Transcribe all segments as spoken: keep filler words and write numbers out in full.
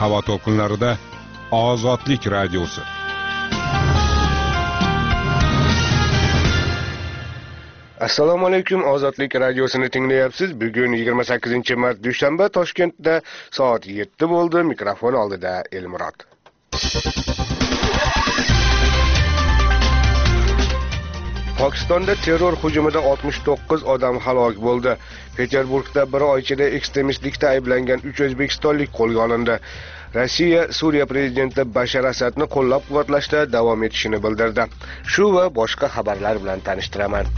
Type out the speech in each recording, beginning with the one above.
havo to'lqinlarida Ozodlik radiosi. Assalomu alaykum, Ozodlik radiosini tinglayapsiz. Bugun yigirma sakkizinchi mart dushanba, Toshkentda soat yetti bo'ldi. Mikrofon oldida Elmurod. Pokistonda terror hujumida oltmish to'qqiz odam halok bo'ldi. Peterburgda bir oy ichida ekstremistlikda ayblangan uch o'zbekistonlik qo'lga olindi. Rossiya Suriya prezidenti Bashar Asadni qo'llab-quvvatlashda davom etishini bildirdi. Shu va boshqa xabarlar bilan tanishtiraman.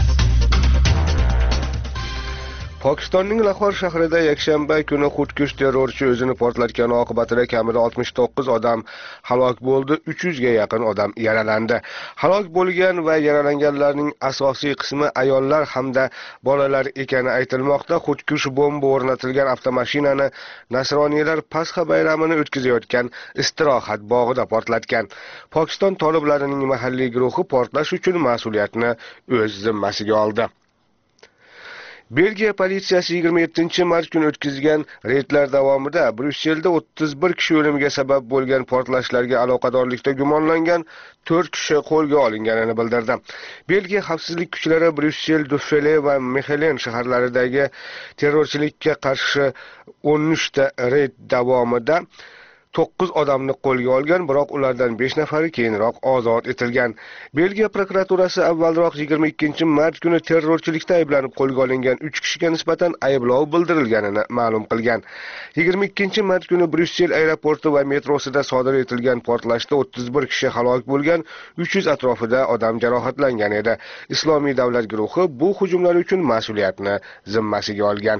Pokistonning Lahor shahrida yakshanba kuni xudkush terrorchi o'zini portlatgani oqibatida kamida oltmish to'qqiz odam halok bo'ldi, uch yuzga yaqin odam yaralandi. Halok bo'lgan va yaralanganlarning asosiy qismi ayollar hamda bolalar ekani aytilmoqda. Xudkush bomba o'rnatilgan avtomashinani nasroniylar Pasxa bayramini o'tkazayotgan istirohat bog'ida portlatgan. Pokiston toliblarining mahalliy guruhi portlash uchun mas'uliyatni o'z zimmasiga oldi. Belgiya politsiyasi yigirma yettinchi mart kuni o'tkazgan reydlar davomida Bryusselda o'ttiz bir kishi o'limiga sabab bo'lgan portlashlarga aloqadorlikda gumonlangan to'rt kishi qo'lga olinganini bildirdi. Belgiya xavfsizlik kuchlari Bryussel, Duffele va Mechelen shaharlaridagi terrorchilikka qarshi o'n uch ta reyd davomida to'qqiz odamni qo'lga olgan, biroq ulardan besh nafari keyinroq ozod etilgan. Belgiya prokuraturasi avvalroq yigirma ikkinchi mart kuni terrorchilikda ayblanib qo'lga olingan uch kishiga nisbatan ayblov bildirilganini ma'lum qilgan. yigirma ikkinchi mart kuni Bryussel aeroporti va metrosida sodir etilgan portlashda o'ttiz bir kishi halok bo'lgan, uch yuz atrofida odam jarohatlangan edi. Islomiy davlat guruhi bu hujumlar uchun mas'uliyatni zimmasiga olgan.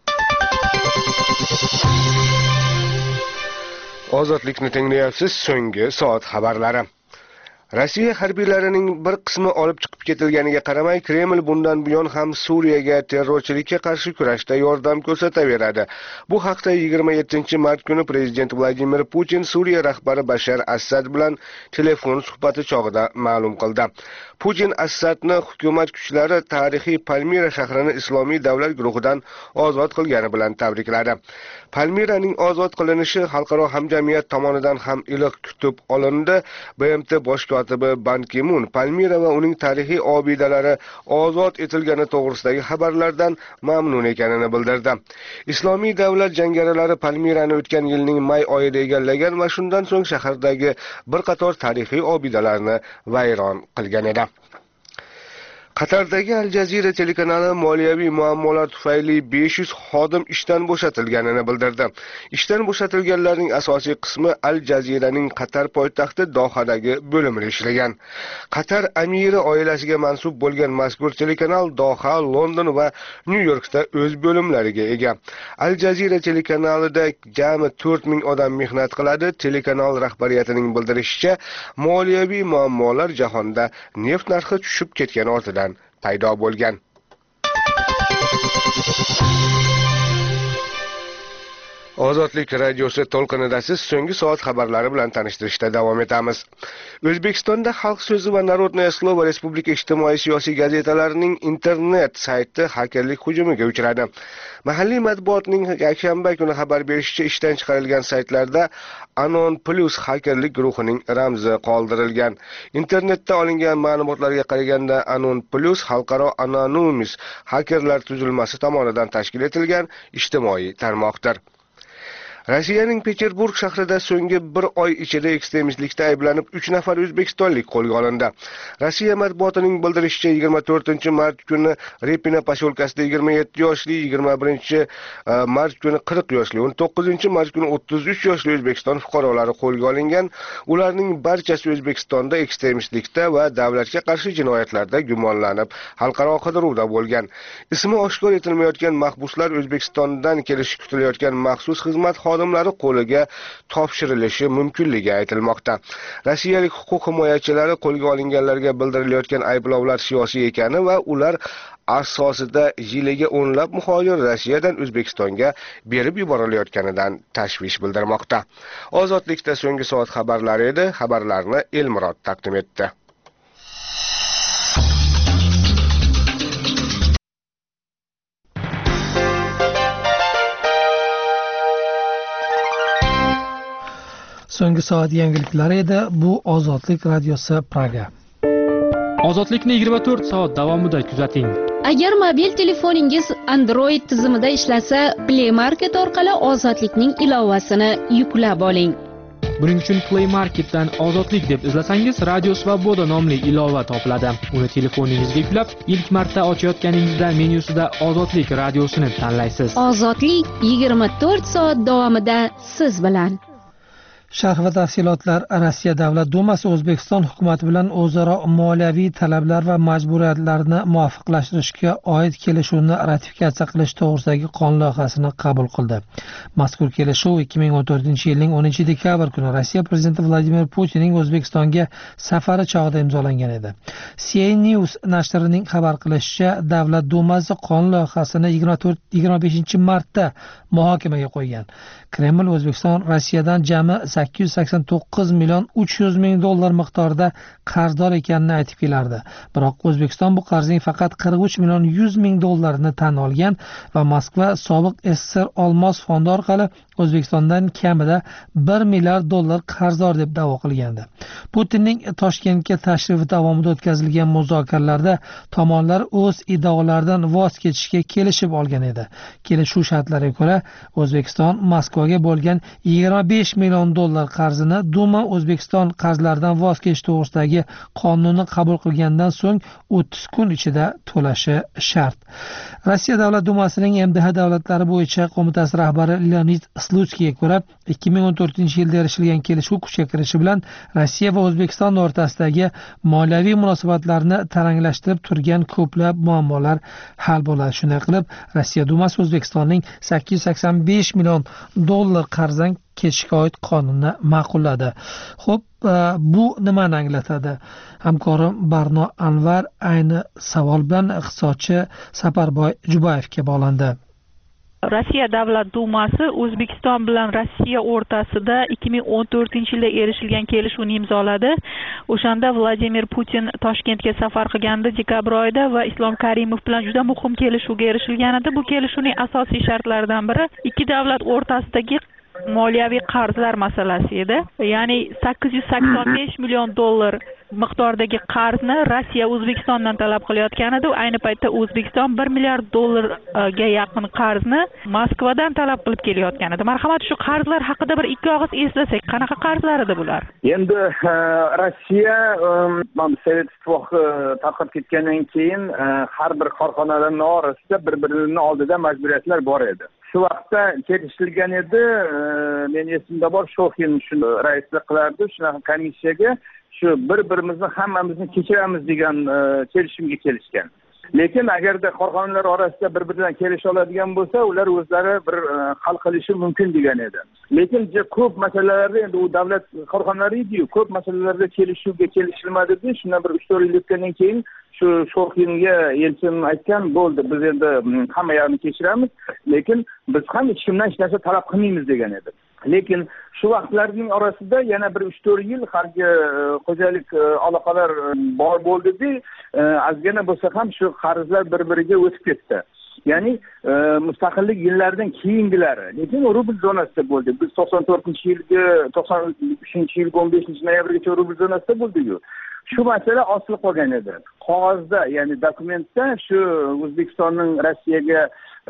Ozodlikni tinglayapsiz. So'nggi soat xabarlari. Rossiya harbiylarining bir qismi olib chiqib ketilganiga qaramay, Kreml bundan buyon ham Suriyaga terrorchilikka qarshi kurashda yordam ko'rsataveradi. Bu haqda yigirma yettinchi mart kuni prezident Vladimir Putin Suriya rahbari Bashar Asad bilan telefon suhbati chog'ida ma'lum qildi. Putin Asadni hukumat kuchlari tarixiy Palmira shahrini islomiy davlat guruhidan ozod qilgani bilan tabrikladi. Palmiraning ozod qilinishi xalqaro hamjamiyat tomonidan ham iliq kutib olindi. B M T bosh kotibi Ban Ki-mun Palmira va uning tarixiy obidalari ozod etilgani to'g'risidagi xabarlardan mamnun ekanini bildirdi. Islomiy davlat jangarilari Palmirani o'tgan yilning may oyida egallagan va shundan so'ng shahardagi bir qator tarixiy obidalarni vayron qilgan edi. Qatardagi Al Jazeera telekanali moliyaviy muammolar tufayli besh yuz xodim ishdan bo'shatilganini bildirdi. Ishdan bo'shatilganlarning asosiy qismi Al Jazeeraning Qatar poytaxti Dohadagi bo'limida ishlagan. Qatar amiri oilasiga mansub bo'lgan mazkur telekanal Doha, London va Nyu-Yorkda o'z bo'limlariga ega. Al Jazeera telekanalida jami to'rt ming odam mehnat qiladi. Telekanal rahbariyatining bildirishicha, moliyaviy muammolar jahonda neft narxi tushib ketgani ortidan paydo bo'lgan. Ozodlik radiosi to'lqinidasiz so'nggi soat xabarlari bilan tanishtirishda davom etamiz. O'zbekistonda Xalq so'zi va Narodное слово Respublika ijtimoiy siyosiy gazetalarining internet sayti hakerlik hujumiga uchradi. Mahalliy matbuotning yakshanba kuni xabar berishicha, ishdan chiqarilgan saytlarda Anon Plus hakerlik guruhining ramzi qoldirilgan. Internetda olingan ma'lumotlarga qaraganda Anon Plus xalqaro Anonymous hakerlar tuzilmasi tomonidan tashkil etilgan ijtimoiy tarmoqdir. Rossiyaning Peterburg shahrida so'nggi bir oy ichida ekstremistlikda ayblanib uch nafar o'zbekistonlik qo'lga olindi. Rossiya matbuotining bildirishicha, yigirma to'rtinchi mart kuni Repina posyolkasida yigirma yetti yoshli, yigirma birinchi mart kuni qirq yoshli, o'n to'qqizinchi mart kuni o'ttiz uch yoshli O'zbekiston fuqarolari qo'lga olingan. Ularning barchasi O'zbekistonda ekstremistlikda va davlatga qarshi jinoyatlarda gumonlanib, xalqaro qidiruvda bo'lgan. Ismi oshkor etilmayotgan mahbuslar O'zbekistondan kelishi kutilayotgan maxsus xizmat xodimlari qo'liga topshirilishi mumkinligi aytilmoqda. Rossiyalik huquq himoyachilari qo'lga olinganlarga bildirilayotgan ayblovlar siyosiy ekani va ular asosida yiliga o'nlab muhojir Rossiyadan O'zbekistonga berib yuborilayotganidan tashvish bildirmoqda. Ozodlikda so'nggi soat xabarlari edi. Xabarlarni Elmurod taqdim etdi. So'nggi soat yangiliklari edi. Bu Ozodlik radiosi Praga. Ozodlikni yigirma to'rt soat davomida kuzating. Agar mobil telefoningiz Android tizimida ishlasa, Play Market orqali Ozodlikning ilovasini yuklab oling. Buning uchun Play Marketdan Ozodlik deb izlasangiz, Radio Svoboda nomli ilova topiladi. Uni telefoningizga yuklab, ilk marta ochayotganingizda menyusida Ozodlik radiosini tanlaysiz. Ozodlik yigirma to'rt soat davomida siz bilan. Sharh va tafsilotlar. Rossiya Davlat Dumasi O'zbekiston hukumati bilan o'zaro moliyaviy talablar va majburiyatlarni muvofiqlashtirishga oid kelishuvni ratifikatsiya qilish to'g'risidagi qonun loyihasini qabul qildi. Mazkur kelishuv ikki ming o'n to'rtinchi yilning o'ninchi dekabr kuni Rossiya prezidenti Vladimir Putinning O'zbekistonga safari chog'ida imzolangan edi. C N News nashrining xabar qilishicha, Davlat Dumasi qonun loyihasini yigirma beshinchi martda muhokamaga qo'ygan. Kreml O'zbekiston Rossiyadan jami sakkiz yuz sakson to'qqiz million uch yuz ming dollar miqdorida qarzdor ekanini aytib kelardi. Biroq O'zbekiston bu qarzning faqat qirq uch million yuz ming dollarini tan olgan va Moskva sobiq S S R Olmos fondi orqali O'zbekistondan kamida bir milliard dollar qarzdor deb da'vo qilgandi. Putinning Toshkentga tashrifi davomida o'tkazilgan muzokaralarda tomonlar o'z iddaolaridan voz kechishga kelishib olgan edi. Kelishuv shartlariga ko'ra, O'zbekiston Moskvaga bo'lgan yigirma besh million dollar qarzini Duma O'zbekiston qarzlaridan voz kechish to'g'risidagi qonunni qabul qilgandan so'ng o'ttiz kun ichida to'lashi shart. Rossiya Davlat Dumasining M D H davlatlari bo'yicha qo'mitasi rahbari Leonid Slutskiyga ko'ra, ikki ming o'n to'rtinchi yilda erishilgan kelishuv kuchga kirishi bilan Rossiya va O'zbekiston o'rtasidagi moliyaviy munosabatlarni taranglashtirib turgan ko'plab muammolar hal bo'ladi. Shunday qilib, Rossiya Dumasi O'zbekistonning sakkiz yuz sakson besh million dollar qarzdan kechishga oid qonunni ma'qulladi. Xo'p, bu nimani anglatadi? Hamkorim Barno Anvar ayni savol bilan iqtisodchi Safarboy Jubayevga bog'landi. Rossiya Davlat Dumasi O'zbekiston bilan Rossiya o'rtasida ikki ming o'n to'rtinchi yilda erishilgan kelishuvni imzoladi. O'shanda Vladimir Putin Toshkentga safar qilgandi dekabr oyida va Islom Karimov bilan juda muhim kelishuvga erishilgan edi. Bu kelishuvning asosiy shartlaridan biri ikki davlat o'rtasidagi moliyaviy qarzlar masalasi edi. Ya'ni sakkiz yuz sakson besh million dollar miqdordagi qarzni Rossiya O'zbekistondan talab qilayotgan edi. Ayni paytda O'zbekiston bir milliard dollarga yaqin qarzni Moskvadan talab qilib kelayotgan edi. Marhamat, shu qarzlar haqida bir ikki og'iz eslasak, qanaqa qarzlar edi bular? Endi Rossiya Sovet ittifoqi tarqab ketgandan keyin har bir korxonalarning orasida bir-birining oldida majburiyatlar bor edi. Shu vaqtda kelishilgan edi, men esimda bor, Shoxin shuni raislik qilardi, shunaqa komissiyaga shu bir-birimizni hammamizni kechiramiz degan kelishimga kelishgan. Lekin agarda korxonalar orasida bir-biridan kelisha oladigan bo'lsa, ular o'zlari bir hal qilishi mumkin degan edi. Lekin ko'p masalalarda endi u davlat korxonalari edi-yu, ko'p masalalarda kelishuvga kelishilmadi. Shundan bir uch to'rt yil o'tgandan keyin shu Shoxinga elchin aytgan, bo'ldi, biz endi hamma yoqni kechiramiz, lekin biz ham hech kimdan hech narsa talab qilmaymiz degan edi. Lekin shu vaqtlarning orasida yana bir uch to'rt yil hargi xo'jalik aloqalar bor bo'ldi-da, ozgina bo'lsa ham shu qarzlar bir-biriga o'tib ketdi. Ya'ni mustaqillik yillaridan keyingilari. Lekin rubl zonasida bo'ldi. Biz to'qson to'rtinchi yilga, to'qson uchinchi yilga o'n beshinchi noyabrgacha rubl zonasida bo'ldik-ku. Shu masala osilib qolgan edi. Qog'ozda, ya'ni dokumentda shu O'zbekistonning Rossiyaga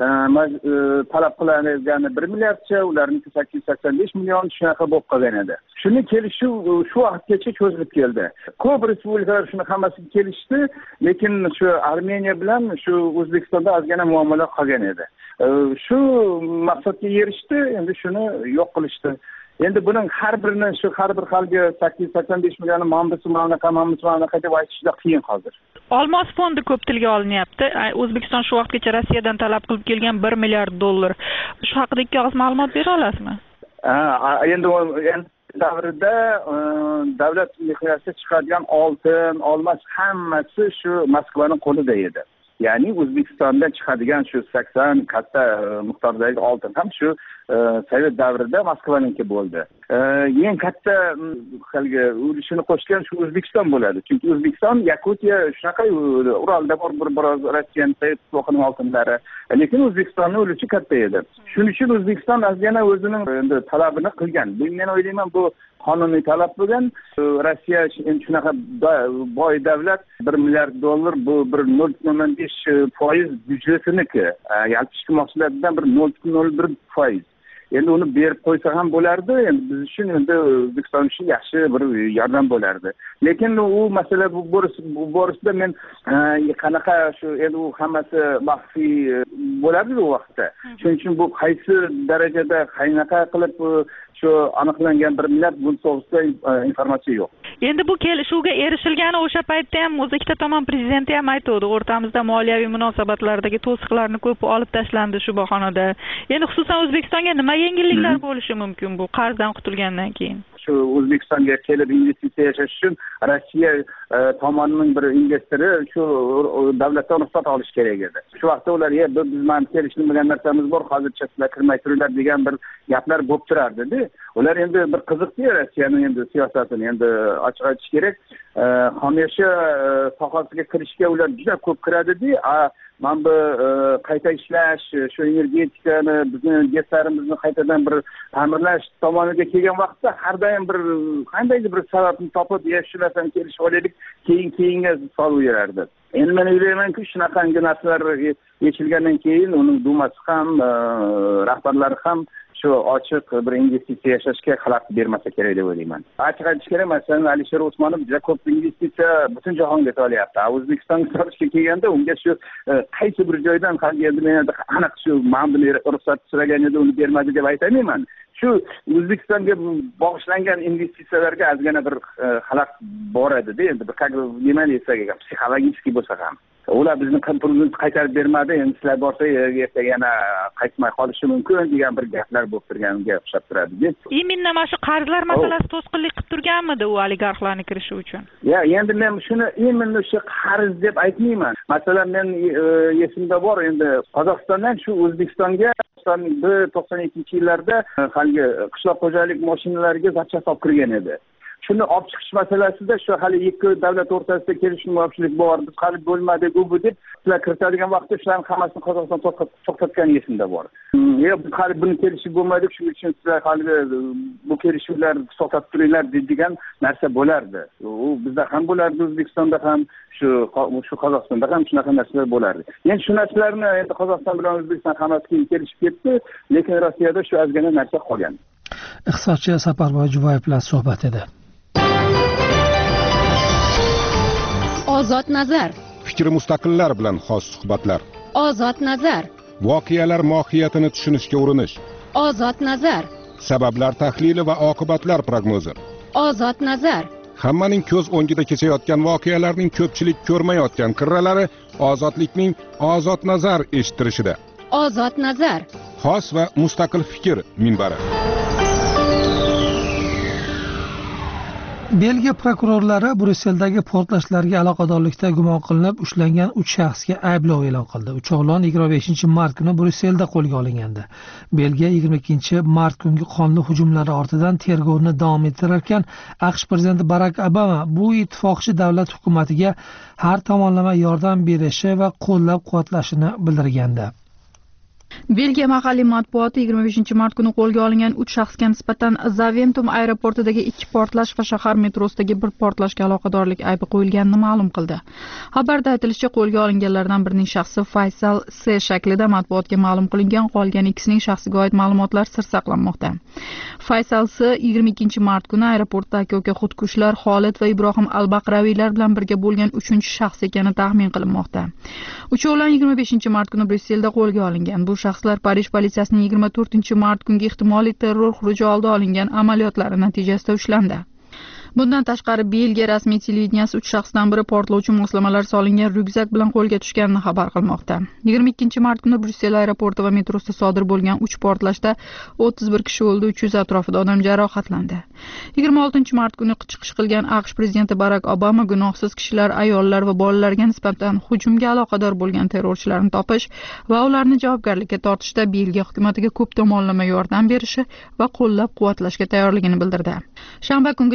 talab qilinayotgani bir milliardcha, ularniki sakkiz yuz sakson besh million shunaqa bo'lib qolgan edi. Shuni kelishuv shu vaqtgacha cho'zilib keldi. Ko'p respublikalar shuni hammasiga kelishdi, lekin shu Armeniya bilan shu O'zbekistonda ozgina muammolar qolgan edi. Shu maqsadga erishdi, endi shuni yo'q qilishdi. Endi buning har birini shu har bir xalga sakkiz yuz sakson besh million mamlisi mamlakat mamlisi mamlakat deb aytishda qiyin hozir. Olmos fondi ko'p tilga olinyapti. O'zbekiston shu vaqtgacha Rossiyadan talab qilib kelgan bir milliard dollar. Shu haqida ikki og'iz ma'lumot bera olasizmi? Ha, endi davrida davlat miqyosida chiqadigan oltin, olmos hammasi shu Moskvaning qo'lida edi. Ya'ni O'zbekistondan chiqadigan shu sakson katta miqdordagi oltin ham shu Sovet davrida Moskvaniki bo'ldi. Eng katta haligi ulushini qo'shgan shu O'zbekiston bo'ladi. Chunki O'zbekiston, Yakutiya shunaqa Uralda bor bir biroz Rossiyaning Sovet ittifoqining oltinlari. Lekin O'zbekistonning ulushi katta edi. Shuning uchun O'zbekiston ozgina o'zining endi talabini qilgan. Bu men o'ylayman, bu qonuniy talab bo'lgan. Rossiya endi shunaqa boy davlat, bir milliard dollar bu bir nol butun besh foiz byudjetiniki, yalpi ichki mahsulotdan bir nol butun nol bir foiz. Endi uni berib qo'ysa ham bo'lardi, endi biz uchun endi O'zbekiston uchun yaxshi bir yordam bo'lardi. Lekin u masala bu borasida men qanaqa shu endi u hammasi maxfiy bo'lardi u vaqtda. Shuning uchun bu qaysi darajada qanaqa qilib shu aniqlangan bir millat bu to'g'risida informatsiya yo'q. Endi bu kelishuvga erishilgani o'sha paytda ham o'zi ikkita tomon prezidenti ham aytdi, o'rtamizda moliyaviy munosabatlardagi to'siqlarni ko'p olib tashlandi shu bahonada. Endi xususan O'zbekistonga nima yengilliklar bo'lishi mumkin bu qarzdan qutulgandan keyin? Shu O'zbekistonga kelib investitsiya yashash uchun Rossiya tomonining bir investori shu davlatdan ruxsat olish kerak edi. Shu vaqtda ular "Ye, biz mana kelishilmagan narsamiz bor, hozircha sizlar kirmay turinglar" degan bir gaplar bo'lib turardi-da. Ular endi bir qiziqdi Rossiyaning endi siyosatini endi ochiq aytish kerak. Hamisha sohasiga kirishga ular juda ko'p kiradi-da. Mana bu qayta ishlash, shu energetikani, bizning gazlarimizni qaytadan bir ta'mirlash tomoniga kelgan vaqtda har doim bir qandaydir bir sababni topib, "Ya shu narsani kelishib olaylik, keyin-keyinga solib yurardi." Endi men o'ylaymanki, shunaqangi narsalar yechilgandan keyin uning dumasi ham, rahbarlari ham shu ochiq bir investitsiya yashashga xalaqit bermasa kerak deb o'ylayman. Ochiq aytish kerak, masalan, Alisher Usmonov juda ko'p investitsiya butun jahonga solyapti. O'zbekistonga solishga kelganda unga shu qaysi bir joydan hali endi men aniq shu mana buni ruxsat so'ragan edi, uni bermadi deb aytmayman. Shu O'zbekistonga bag'ishlangan investitsiyalarga ozgina bir xalaqit bor edi-da, endi bir nima desak, psixologik bo'lsa ham. Ular bizni pulimizni qaytarib bermadi, endi sizlar borsa ertaga yana qaytmay qolishi mumkin degan bir gaplar bo'lib turganiga o'xshab turadi. Iminna mana shu qarzlar masalasi to'sqinlik qilib turganmidi u oligarxlarning kirishi uchun? Ya, endi men shuni iminni shu qarz deb aytmayman. Masalan, men esimda bor, endi Qozog'istondan shu O'zbekistonga to'qson ikkinchi yillarda haligi qishloq xo'jalik mashinalariga zacha solib kirgan edi. Shuni olib chiqish masalasida shu hali ikki davlat o'rtasida kelishmovchilik bor, biz hali bo'lmadik u bu deb sizlar kiritadigan vaqtda shularning hammasini Qozog'iston to'xtatgan esimda bor. Ya biz hali buni kelishib bo'lmadik, shuning uchun sizlar hali bu kelishuvlar to'xtatib turinglar degan narsa bo'lardi. U bizda ham bo'lardi, O'zbekistonda ham, shu shu Qozog'istonda ham shunaqa narsalar bo'lardi. Endi shu narsalarni endi Qozog'iston bilan O'zbekiston hammasi kelishib ketdi, lekin Rossiyada shu ozgina narsa qolgan. Iqtisodchi Saparboy Juvayev bilan suhbat edi. Ozod nazar. Fikri mustaqillar bilan xos suhbatlar. Ozod nazar. Voqealar mohiyatini tushunishga urinish. Ozod nazar. Sabablar tahlili va oqibatlar prognozi. Ozod nazar. Hammaning ko'z o'ngida kechayotgan voqealarning ko'pchilik ko'rmayotgan qirralari ozodlikning ozod nazar eshittirishida. Ozod nazar. Xos va mustaqil fikr minbari. Belgiya prokurorlari Brusseldagi portlashlarga aloqadorlikda gumon qilinib ushlangan uch shaxsga ayblov e'lon qildi. Uchovlon yigirma beshinchi mart kuni Brusselda qo'lga olingandi. Belgiya yigirma ikkinchi mart kungi qonli hujumlari ortidan tergovni davom ettirarkan, AQSh prezidenti Barak Obama bu ittifoqchi davlat hukumatiga har tomonlama yordam berishi va qo'llab-quvvatlashini bildirgandi. Belgiya mahalliy matbuoti yigirma beshinchi mart kuni qo'lga olingan uch shaxsga nisbatan Zaventem aeroportidagi ikki portlash va shahar metrosidagi bir portlashga aloqadorlik aybi qo'yilganini ma'lum qildi. Xabarda aytilishicha, qo'lga olinganlardan birining shaxsi Faysal S shaklida matbuotga ma'lum qilingan, qolgan ikkisining shaxsiga oid ma'lumotlar sir saqlanmoqda. Faysal S yigirma ikkinchi mart kuni aeroportda aka-uka xudkushlar Xolid va Ibrohim Al-Baqraviylar bilan birga bo'lgan uchinchi shaxs ekani taxmin qilinmoqda. Uchovlon yigirma beshinchi mart kuni Brusselda qo'lga olingan. Bu shaxslar Parij politsiyasining yigirma to'rtinchi mart kungi ehtimoliy terror xuruji oldi olingan amaliyotlari natijasida ushlandi. Bundan tashqari Belgiya rasmiy televideniyasi uch shaxsdan biri portlovchi moslamalar solingan ryukzak bilan qo'lga tushganini xabar qilmoqda. yigirma ikkinchi mart kuni Bryussel aeroporti va metrosida sodir bo'lgan uch portlashda o'ttiz bir kishi o'ldi, uch yuz atrofida odam jarohatlandi. yigirma oltinchi mart kuni chiqish qilgan AQSh prezidenti Barak Obama gunohsiz kishilar, ayollar va bolalarga nisbatan hujumga aloqador bo'lgan terrorchilarni topish va ularni javobgarlikka tortishda Belgiya hukumatiga ko'p tomonlama yordam berishi va qo'llab-quvvatlashga tayyorligini bildirdi. Shanba kungi chiqishida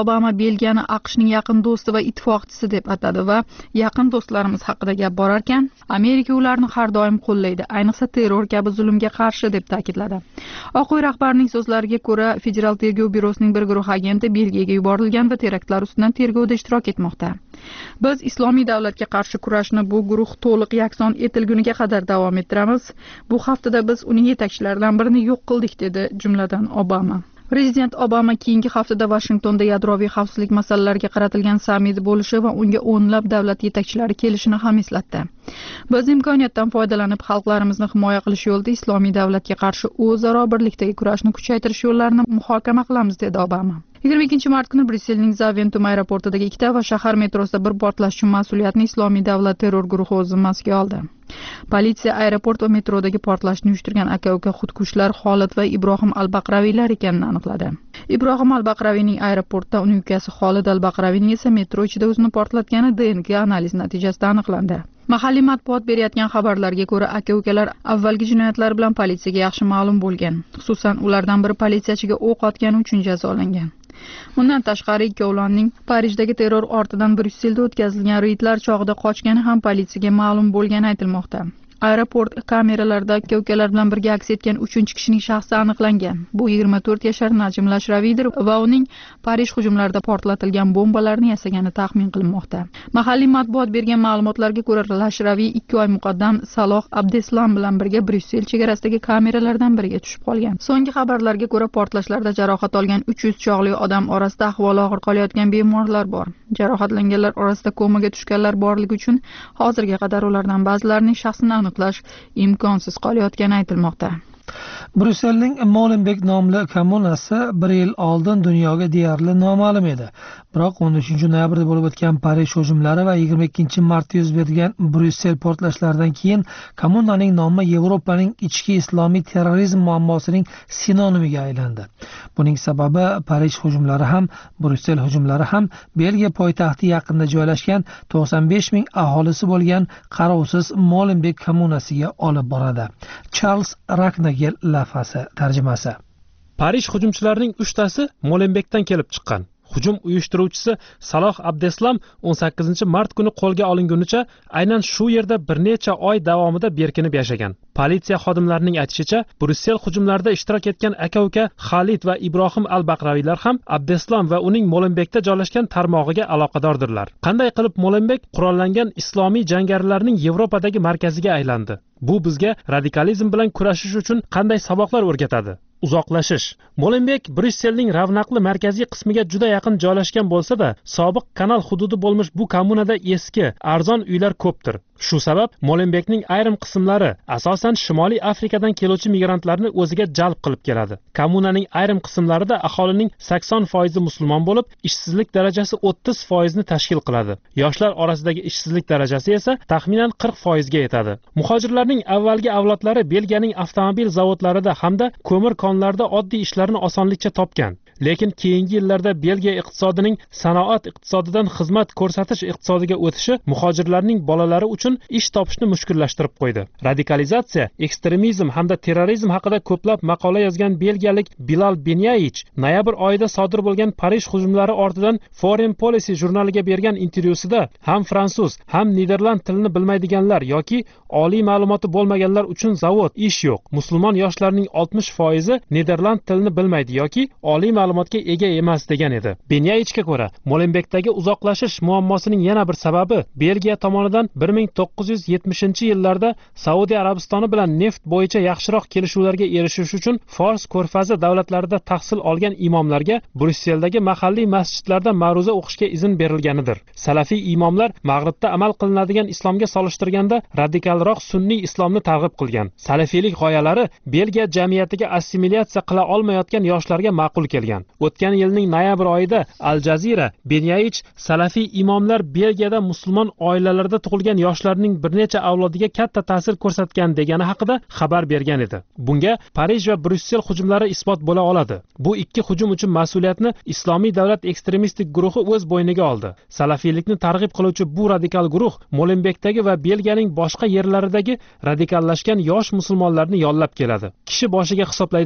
Obama Belgiyani AQShning yaqin do'sti va ittifoqchisi deb atadi va yaqin do'stlarimiz haqida gap borarkan, Amerika ularni har doim qo'llaydi, ayniqsa terror kabi zulmga qarshi deb ta'kidladi. Oq uy rahbarining so'zlariga ko'ra, Federal tergov byurosining bir guruh agenti Belgiyaga yuborilgan va teraktlar ustidan tergovda ishtirok etmoqda. Biz islomiy davlatga qarshi kurashni bu guruh to'liq yakson etilguniga qadar davom ettiramiz. Bu haftada biz uning yetakchilaridan birini yo'q qildik, dedi jumladan Obama. Prezident Obama keyingi haftada Washingtonda yadroviy xavfsizlik masalalariga qaratilgan sammit bo'lishi va unga o'nlab davlat yetakchilari kelishini ham eslatdi. Biz imkoniyatdan foydalanib xalqlarimizni himoya qilish yo'lida islomiy davlatga qarshi o'zaro birlikdagi kurashni kuchaytirish yo'llarini muhokama qilamiz, dedi Obama. yigirma ikkinchi mart kuni Bryusselning Zaventem aeroportidagi ikkita va shahar metrosida bir portlash uchun mas'uliyatni Islomiy davlat terror guruhi o'z zimmasiga oldi. Politsiya aeroport va metrodagi portlashni uyushtirgan aka-uka xudkushlar Xolid va Ibrohim al-Baqraviylar ekanini aniqladi. Ibrohim al-Baqraviyning aeroportda, uning ukasi Xolid al-Baqraviyning esa metro ichida o'zini portlatgani D N K analizi natijasida aniqlandi. Mahalliy matbuot berayotgan xabarlarga ko'ra, aka-ukalar avvalgi jinoyatlar bilan politsiyaga yaxshi ma'lum bo'lgan. Xususan, ulardan biri politsiyachiga o'q otgani uchun jazolangan. Bundan tashqari ikkovlonning Parijdagi terror ortidan Bryusselda o'tkazilgan reydlar chog'ida qochgani ham politsiyaga ma'lum bo'lgani aytilmoqda. Aeroport kameralarida aka-ukalar bilan birga aks etgan uchinchi kishining shaxsi aniqlangan. Bu yigirma to'rt yashar Najm Lashraviydir va uning Parij hujumlarida portlatilgan bombalarni yasagani taxmin qilinmoqda. Mahalliy matbuot bergan ma'lumotlarga ko'ra, Lashraviy ikki oy muqaddam Saloh Abdeslam bilan birga Bryussel chegarasidagi kameralardan biriga tushib qolgan. So'nggi xabarlarga ko'ra, portlashlarda jarohat olgan uch yuz chog'li odam orasida ahvoli og'ir qolayotgan bemorlar bor. Jarohatlanganlar orasida komaga tushganlar borligi uchun hozirga qadar ulardan ba'zilarining shaxsini aniqlash imkonsiz qolayotgani aytilmoqda. Bryusselning Molenbeek nomli kommunasi bir yil oldin dunyoga deyarli noma'lum edi. Biroq o'n uchinchi noyabrda bo'lib o'tgan Parij hujumlari va yigirma ikkinchi martda yuz bergan Bryussel portlashlaridan keyin kommunaning nomi Yevropaning ichki islomiy terrorizm muammosining sinonimiga aylandi. Buning sababi Parij hujumlari ham, Bryussel hujumlari ham Belgiya poytaxti yaqinida joylashgan to'qson besh ming aholisi bo'lgan qarovsiz Molenbeek kommunasiga olib boradi. Charles Raknagel lafasi tarjimasi. Parij hujumchilarining uchtasi Molenbeekdan kelib chiqqan. Hujum uyushtiruvchisi Saloh Abdeslam o'n sakkizinchi mart kuni qo'lga olingunicha aynan shu yerda bir necha oy davomida berkinib yashagan. Politsiya xodimlarining aytishicha, Bryussel hujumlarida ishtirok etgan aka-uka Xolid va Ibrohim al-Baqraviylar ham Abdeslam va uning Molenbeekda joylashgan tarmog'iga aloqadordirlar. Qanday qilib Molenbeek qurollangan islomiy jangarilarning Yevropadagi markaziga aylandi? Bu bizga radikalizm bilan kurashish uchun qanday saboqlar o'rgatadi? Uzoqlashish. Molenbeek Bryusselning ravnaqli markaziy qismiga juda yaqin joylashgan bo'lsa-da, sobiq kanal hududi bo'lmish bu kommunada eski, arzon uylar ko'pdir. Shu sabab Molenbeekning ayrim qismlari asosan Shimoliy Afrikadan keluvchi migrantlarni o'ziga jalb qilib keladi. Kommunaning ayrim qismlarida aholining sakson foizi musulmon bo'lib, ishsizlik darajasi o'ttiz foizni tashkil qiladi. Yoshlar orasidagi ishsizlik darajasi esa taxminan qirq foizga yetadi. Muhojirlarning avvalgi avlodlari Belgiyaning avtomobil zavodlarida hamda ko'mir konlarda oddiy ishlarni osonlikcha topgan. Lekin keyingi yillarda Belgiya iqtisodining sanoat iqtisodidan xizmat ko'rsatish iqtisodiga o'tishi muhojirlarning bolalari uchun ish topishni mushkullashtirib qo'ydi. Radikalizatsiya, ekstremizm hamda terrorizm haqida ko'plab maqola yozgan belgiyalik Bilal Benyayich noyabr oyida sodir bo'lgan Parij hujumlari ortidan Foreign Policy jurnaliga bergan intervyusida ham fransuz, ham niderland tilini bilmaydiganlar yoki oliy ma'lumoti bo'lmaganlar uchun zavod, ish yo'q. Musulmon yoshlarning oltmish foizi niderland tilini bilmaydi yoki oliy ma'lumotga ega emas degan edi. Benyayichga ko'ra, Molenbeekdagi uzoqlashish muammosining yana bir sababi Belgiya tomonidan bir ming to'qqiz yuz yetmishinchi yillarda Saudiya Arabistoni bilan neft bo'yicha yaxshiroq kelishuvlarga erishish uchun Fors ko'rfazi davlatlarida tahsil olgan imomlarga Bryusseldagi mahalliy masjidlarda ma'ruza o'qishga izn berilganidir. Salafiy imomlar Mag'ribda amal qilinadigan islomga solishtirganda radikalroq sunniy islomni targ'ib qilgan. Salafiylik g'oyalari Belgiya jamiyatiga assimilyatsiya qila olmayotgan yoshlarga ma'qul kelgan. O'tgan yilning noyabr oyida Al Jazeera Benyayich salafiy imomlar Belgiyada musulmon oilalarda tug'ilgan yoshlarning bir necha avlodiga katta ta'sir ko'rsatgan degani haqida xabar bergan edi. Bunga Parij va Bryussel hujumlari isbot bo'la oladi. Bu ikki hujum uchun mas'uliyatni Islomiy davlat ekstremistik guruhi o'z bo'yniga oldi. Salafiylikni targ'ib qiluvchi bu radikal guruh Molenbeekdagi va Belgiyaning boshqa yerlaridagi radikallashgan yosh musulmonlarni yollab keladi. Kishi boshiga hisoblaydigan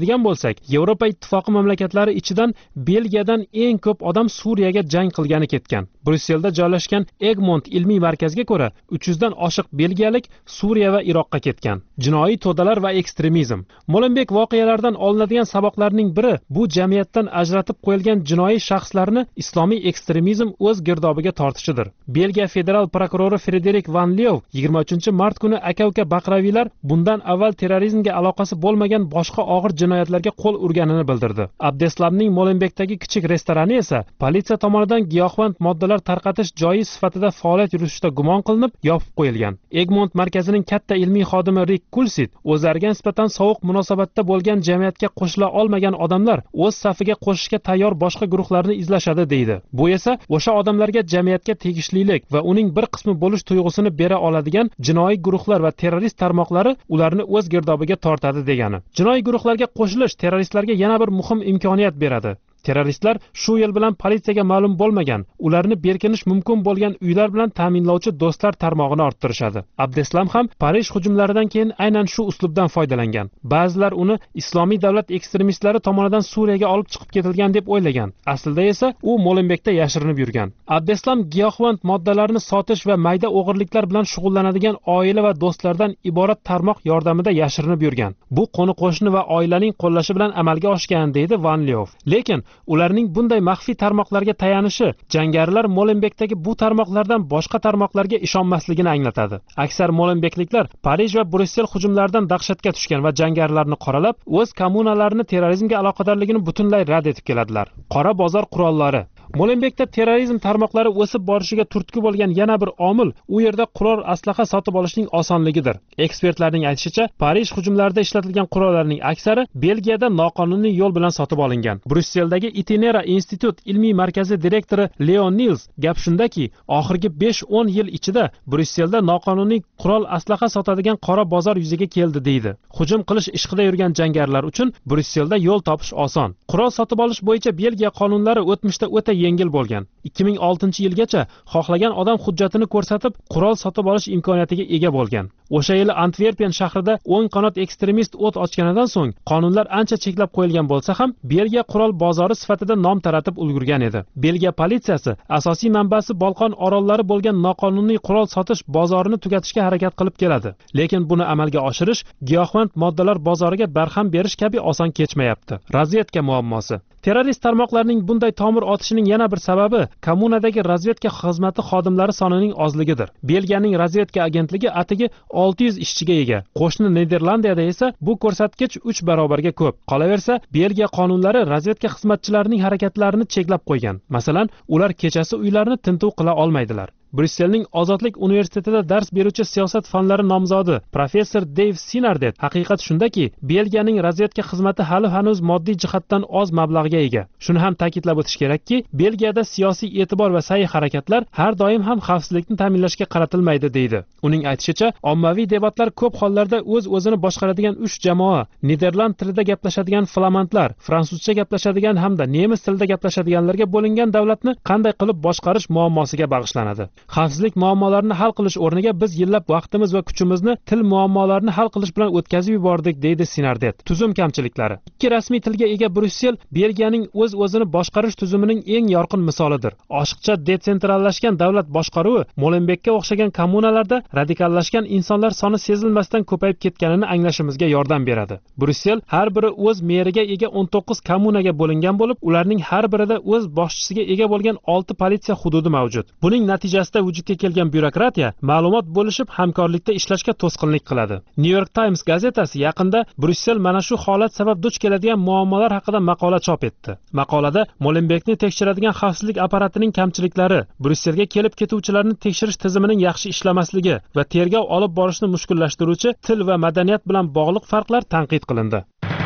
oladigan bo'lsak, Yevropa ittifoqi mamlakatlari ichidan Belgiyadan eng ko'p odam Suriyaga jang qilgani ketgan. Brusselda joylashgan Egmont ilmiy markaziga ko'ra, uch yuzdan oshiq belgiyalik Suriya va Iroqqa ketgan. Jinoiy to'dalar va ekstremizm. Molenbeek voqealaridan olinadigan saboqlarning biri bu jamiyatdan ajratib qo'yilgan jinoiy shaxslarni islomiy ekstremizm o'z girdobiga tortishidir. Belgiya federal prokurori Frederik van Leeuw yigirma uchinchi mart kuni aka-uka baqraviylar bundan avval terrorizmga aloqasi bo'lmagan boshqa og'ir jinoyatlarga qo'l urganini bildirdi. Abdeslamning Molenbeekdagi kichik restorani esa politsiya tomonidan giyohvand moddalar tarqatish joyi sifatida faoliyat yuritishda gumon qilinib, yopib qo'yilgan. Egmont markazining katta ilmiy xodimi Rick Kulsit o'zlariga nisbatan sovuq munosabatda bo'lgan jamiyatga qo'shila olmagan odamlar o'z safiga qo'shishga tayyor boshqa guruhlarni izlashadi deydi. Bu esa o'sha odamlarga jamiyatga tegishlilik va uning bir qismi bo'lish tuyg'usini bera oladigan jinoiy guruhlar va terrorist tarmoqlari ularni o'z girdobiga tortadi degani. Jinoiy guruhlarga qo'shilish terroristlarga yana bir muhim imkoniyat beradi. Terroristlar shu yo'l bilan politsiyaga ma'lum bo'lmagan, ularni berkinish mumkin bo'lgan uylar bilan ta'minlovchi do'stlar tarmog'ini orttirishadi. Abdeslam ham Parij hujumlaridan keyin aynan shu uslubdan foydalangan. Ba'zilar uni islomiy davlat ekstremistlari tomonidan Suriyaga olib chiqib ketilgan deb o'ylagan. Aslida esa u Molenbeekda yashirinib yurgan. Abdeslam giyohvand moddalarni sotish va mayda o'g'irliklar bilan shug'ullanadigan oila va do'stlardan iborat tarmoq yordamida yashirinib yurgan. Bu qo'ni-qo'shni va oilaning qo'llashi bilan amalga oshgan, deydi Van Leeuw. Lekin ularning bunday maxfiy tarmoqlarga tayanishi jangarilar Molenbeekdagi bu tarmoqlardan boshqa tarmoqlarga ishonmasligini anglatadi. Aksar molenbeekliklar Parij va Brussel hujumlaridan dahshatga tushgan va jangarilarni qoralab, o'z kommunalarini terrorizmga aloqadorligini butunlay rad etib keladilar. Qora bozor qurollari. Molenbeekda terrorizm tarmoqlari o'sib borishiga turtki bo'lgan yana bir omil u yerda qurol aslaha sotib olishning osonligidir. Ekspertlarning aytishicha, Parij hujumlarida ishlatilgan qurollarning aksari Belgiyada noqonuniy yo'l bilan sotib olingan. Brusseldagi Itinera institut ilmiy markazi direktori Leon Nils gap shundaki, oxirgi besh o'n yil ichida Brusselda noqonuniy qurol aslaha sotadigan qora bozor yuzaga keldi deydi. Hujum qilish ishqida yurgan jangarilar uchun Brusselda yo'l topish oson. Qurol sotib olish bo'yicha Belgiya qonunlari o'tmishda o'ta yengil bo'lgan. ikki ming oltinchi yilgacha xohlagan odam hujjatini ko'rsatib, qurol sotib olish imkoniyatiga ega bo'lgan. O'sha yili Antwerpen shahrida o'ng qanot ekstremist o't ochganidan so'ng qonunlar ancha cheklab qo'yilgan bo'lsa ham, Belgiya qurol bozori sifatida nom taratib ulgurgan edi. Belgiya politsiyasi asosiy manbasi Bolqon orollari bo'lgan noqonuniy qurol sotish bozorini tugatishga harakat qilib keladi. Lekin buni amalga oshirish giyohvand moddalar bozoriga barham berish kabi oson kechmayapti. Razvedka muammosi. Terrorist tarmoqlarning bunday tomir otishining yana bir sababi kommunadagi razvedka xizmati xodimlari sonining ozligidir. Belgiyaning razvedka agentligi atigi olti yuz ishchiga ega. Qo'shni Niderlandiyada esa bu ko'rsatkich uch barobarga ko'p. Qolaversa, Belgiya qonunlari razvedka xizmatchilarining harakatlarini cheklab qo'ygan. Masalan, ular kechasi uylarni tintuv qila olmaydilar. Brusselning Ozodlik universitetida dars beruvchi siyosat fanlari nomzodi professor Dave Sinardet haqiqat shundaki, Belgiyaning razvedka xizmati hali hanuz moddiy jihatdan oz mablag'ga ega. Shuni ham ta'kidlab o'tish kerakki, Belgiyada siyosiy e'tibor va sa'y harakatlar har doim ham xavfsizlikni ta'minlashga qaratilmaydi deydi. Uning aytishicha, ommaviy debatlar ko'p hollarda o'z-o'zini boshqaradigan uch jamoa, Niderland tilida gaplashadigan flamandlar, fransuzcha gaplashadigan hamda nemis tilida gaplashadiganlarga bo'lingan davlatni qanday qilib boshqarish muammosiga bag'ishlanadi. Xavfsizlik muammolarini hal qilish o'rniga biz yillab vaqtimiz va kuchimizni til muammolarini hal qilish bilan o'tkazib yubordik, deydi Sinardet. Tuzum kamchiliklari. Ikki rasmiy tilga ega Brussel Belgiyaning o'z-o'zini boshqarish tuzumining eng yorqin misolidir. Oshiqcha detsentrallashgan davlat boshqaruvi Molenbeekka o'xshagan kommunalarda radikallashgan insonlar soni sezilmasdan ko'payib ketganini anglashimizga yordam beradi. Brussel har biri o'z meriga ega o'n to'qqiz kommunaga bo'lingan bo'lib, ularning har birida o'z boshchisiga ega bo'lgan olti politsiya hududi mavjud. Buning natijasida vujudga kelgan byurokratiya ma'lumot bo'lishib hamkorlikda ishlashga to'sqinlik qiladi. New York Times gazetasi yaqinda Brussel mana shu holat sabab duch keladigan muammolar haqida maqola chop etdi. Maqolada Molenbeekni tekshiradigan xavfsizlik apparatining kamchiliklari, Brusselga kelib ketuvchilarni tekshirish tizimining yaxshi ishlamasligi va tergov olib borishni mushkullashtiruvchi til va madaniyat bilan bog'liq farqlar tanqid qilindi.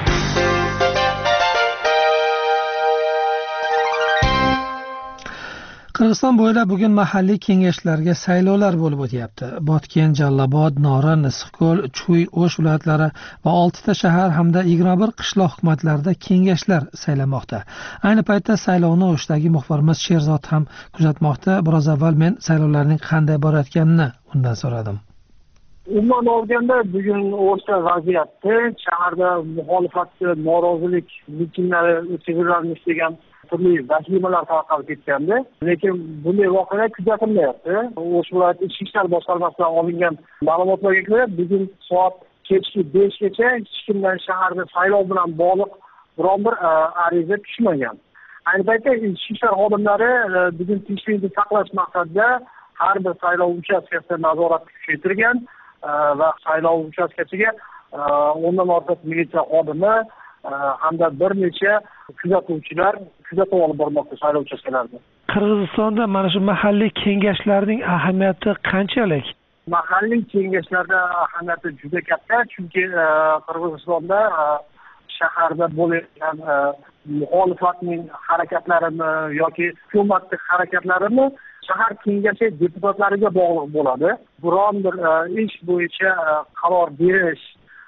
Qirg'iziston bo'ylab bugun mahalliy kengashlarga saylovlar bo'lib o'tyapti. Botken, Jallabod, Norin, Issiqko'l, Chuy, O'sh viloyatlari va oltita shahar hamda yigirma bir qishloq hukumatlarida kengashlar saylanmoqda. Ayni paytda saylovni O'shdagi muxbirimiz Sherzod ham kuzatmoqda. Biroz avval men saylovlarning qanday borayotganini undan so'radim. umuman olganda bugun o'sha vaziyatda shaharda muxolifatchi norozilik mitinglari o'tkazilamish degan turli vahimalar tarqalib ketgandi. Lekin bunday voqealar kuzatilmayapti. O'sh viloyat ichki ishlar boshqarmasidan olingan ma'lumotlarga ko'ra, bugun soat kechki beshgacha hech kimdan shaharda saylov bilan bog'liq biron bir ariza tushmagan. Ayni paytda ichki ishlar xodimlari bugun tinchlikni saqlash maqsadida har bir saylov uchastkasida nazoratni kuchaytirgan va saylov uchastkasiga o'ndan ortiq militsiya xodimi hamda bir necha kuzatuvchilar kuzatuv olib bormoqda saylov uchastkalarida. Qirg'izistonda mana shu mahalliy kengashlarning ahamiyati qanchalik? Mahalliy kengashlarda ahamiyati juda katta, chunki Qirg'izistonda shaharda bo'layotgan muxolifatning harakatlarini yoki hukumatning harakatlarini shahar kengashi deputatlariga bog'liq bo'ladi. Biron bir ish bo'yicha qaror berish,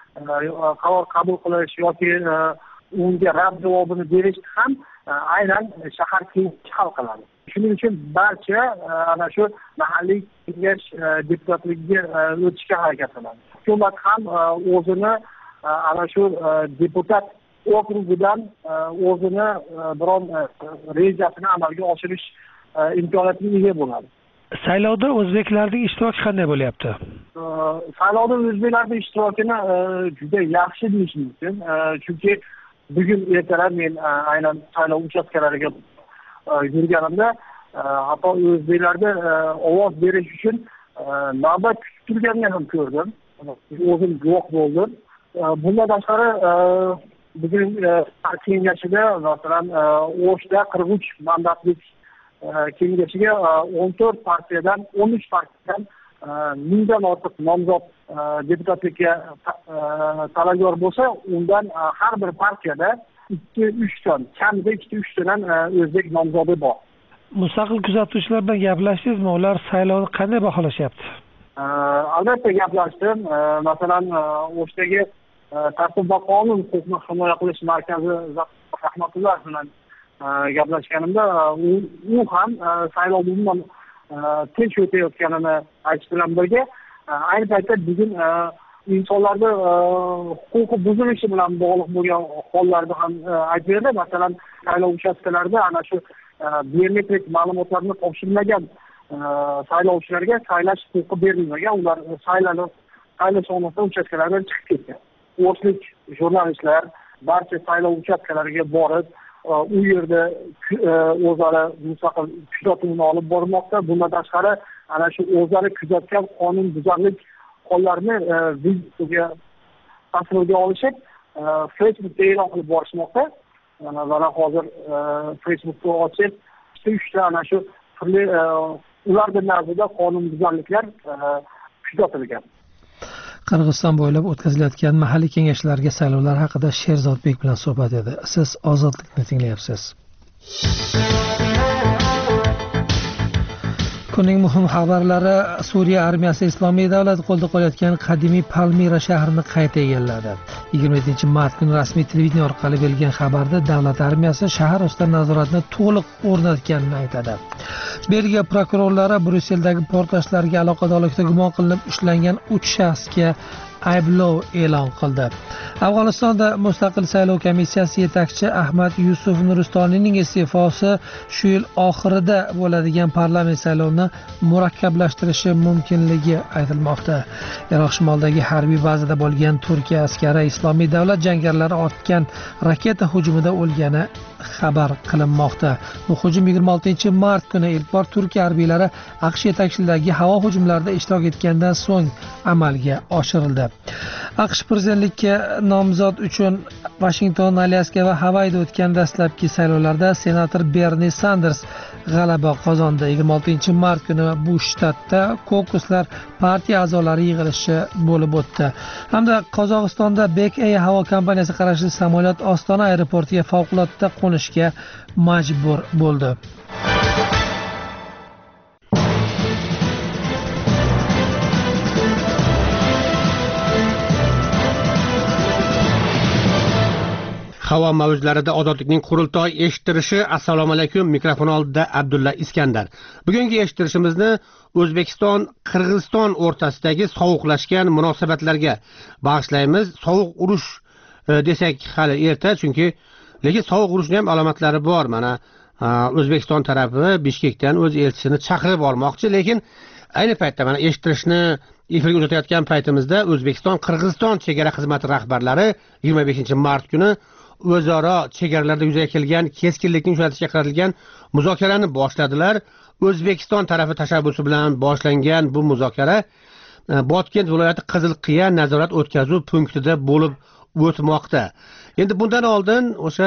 qaror qabul qilish yoki unga rad javobini berish ham aynan shahar kengashi hal qiladi. Shuning uchun barcha ana shu mahalliy kengash deputatligiga o'tishga harakat qiladi. Hukumat ham o'zini ana shu deputat okrugidan o'zini biron rejasini amalga oshirish imkoniyatiga ega bo'ladi. Saylovda o'zbeklarning ishtiroki qanday bo'lyapti? Saylovda o'zbeklarning ishtirokini juda yaxshi deyish mumkin. Chunki bugun ertalab men aynan saylov uchastkalariga yurganimda hatto o'zbeklarda ovoz berish uchun navbat kutib turganini ham ko'rdim. O'zim guvoh bo'ldim. Bundan tashqari bugun kengashida masalan O'shda qirq uch mandatlik kengashiga o'n to'rt partiyadan o'n uch partiyadan mingdan ortiq nomzod deputatlikka talabgor bo'lsa, undan har bir partiyada ikki uch ton, kamida ikki uch tadan o'zbek nomzodi bor. Mustaqil kuzatuvchilar bilan gaplashdingizmi? Ular saylovni qanday baholashyapti? Albatta gaplashdim. Masalan, O'shdagi tartib va qonun huquqni himoya qilish markazi rahmatulloh bilan gaplashganimda u ham saylov umuman tinch o'tayotganini aytish bilan birga ayni paytda bugun insonlarda huquqi buzilishi bilan bog'liq bo'lgan hollarni ham aytib berdi. Masalan, saylov uchastkalarida ana shu biometrik ma'lumotlarni topshirmagan saylovchilarga saylash huquqi berilmagan. Ular saylanib saylash olmasdan uchastkalardan chiqib ketgan. O'shlik jurnalistlar barcha saylov uchastkalariga borib u yerda o'zaro mustaqil kuzatuvni olib bormoqda. Bundan tashqari ana shu o'zaro kuzatgan qonunbuzarlik hollarini videoga tasvirga olishib Facebookda e'lon qilib borishmoqda. Mana hozir Facebookda ochib uchta ana shu turli ularning nazarda qonunbuzarliklar kuzatilgan. Qirg'iziston bo'ylab o'tkazilayotgan mahalliy kengashlarga saylovlar haqida Sherzodbek bilan suhbat edi. Siz Ozodlikni tinglayapsiz. Kunning muhim xabarlari: Suriya armiyasi Islomiy davlat qo'lda qolayotgan qadimiy Palmira shahrini qayta egalladi. yigirma yettinchi mart kuni rasmiy televideniye orqali berilgan xabarda davlat armiyasi shahar ustidan nazoratni to'liq o'rnatganini aytadi. Belgiya prokurorlari Brusseldagi portlashlarga aloqadorlikda gumon qilinib ushlangan uch shaxsga ayblov e'lon qildi. Afg'onistonda mustaqil saylov komissiyasi yetakchi Ahmad Yusuf Nuristoniyning iste'fosi shu yil oxirida bo'ladigan parlament saylovini murakkablashtirishi mumkinligi aytilmoqda. Iroq shimolidagi harbiy bazada bo'lgan Turkiya askari Islomiy davlat jangarilari otgan raketa hujumida o'lgani xabar qilinmoqda. Bu hujum yigirma oltinchi mart kuni ilk bor Turkiya harbiylari AQSh yetakchiligidagi havo hujumlarida ishtirok etgandan so'ng amalga oshirildi. AQSh prezidentlikka nomzod uchun Washington, Alyaska va Havayda o'tgan dastlabki saylovlarda senator Berni Sanders g'alaba qozondi. yigirma oltinchi mart kuni bu shtatda kokuslar partiya a'zolari yig'ilishi bo'lib o'tdi. Hamda Qozog'istonda Bek Air havo kompaniyasi qarashli samolyot Ostona aeroportiga favqulodda qo'nishga majbur bo'ldi. Havo mavjlarida ozodlikning qurultoy eshittirishi. Assalomu alaykum. Mikrofon oldida Abdulla Iskandar. Bugungi eshittirishimizni O'zbekiston Qirg'iziston o'rtasidagi sovuqlashgan munosabatlarga bag'ishlaymiz. Sovuq urush e, desak hali erta, chunki lekin sovuq urushning ham alomatlari bor. Mana O'zbekiston tarafi Bishkekdan o'z elchisini chaqirib olmoqchi, lekin ayni paytda mana eshittirishni efirga uzatayotgan paytimizda O'zbekiston Qirg'iziston chegara xizmati rahbarlari yigirma beshinchi mart kuni o'zaro chegaralarda yuzaga kelgan keskinlikni yumshatishga qaratilgan muzokarani boshladilar. O'zbekiston tarafi tashabbusi bilan boshlangan bu muzokara Botken viloyati Qizilqiya nazorat o'tkazuv punktida bo'lib o'tmoqda. Endi bundan oldin o'sha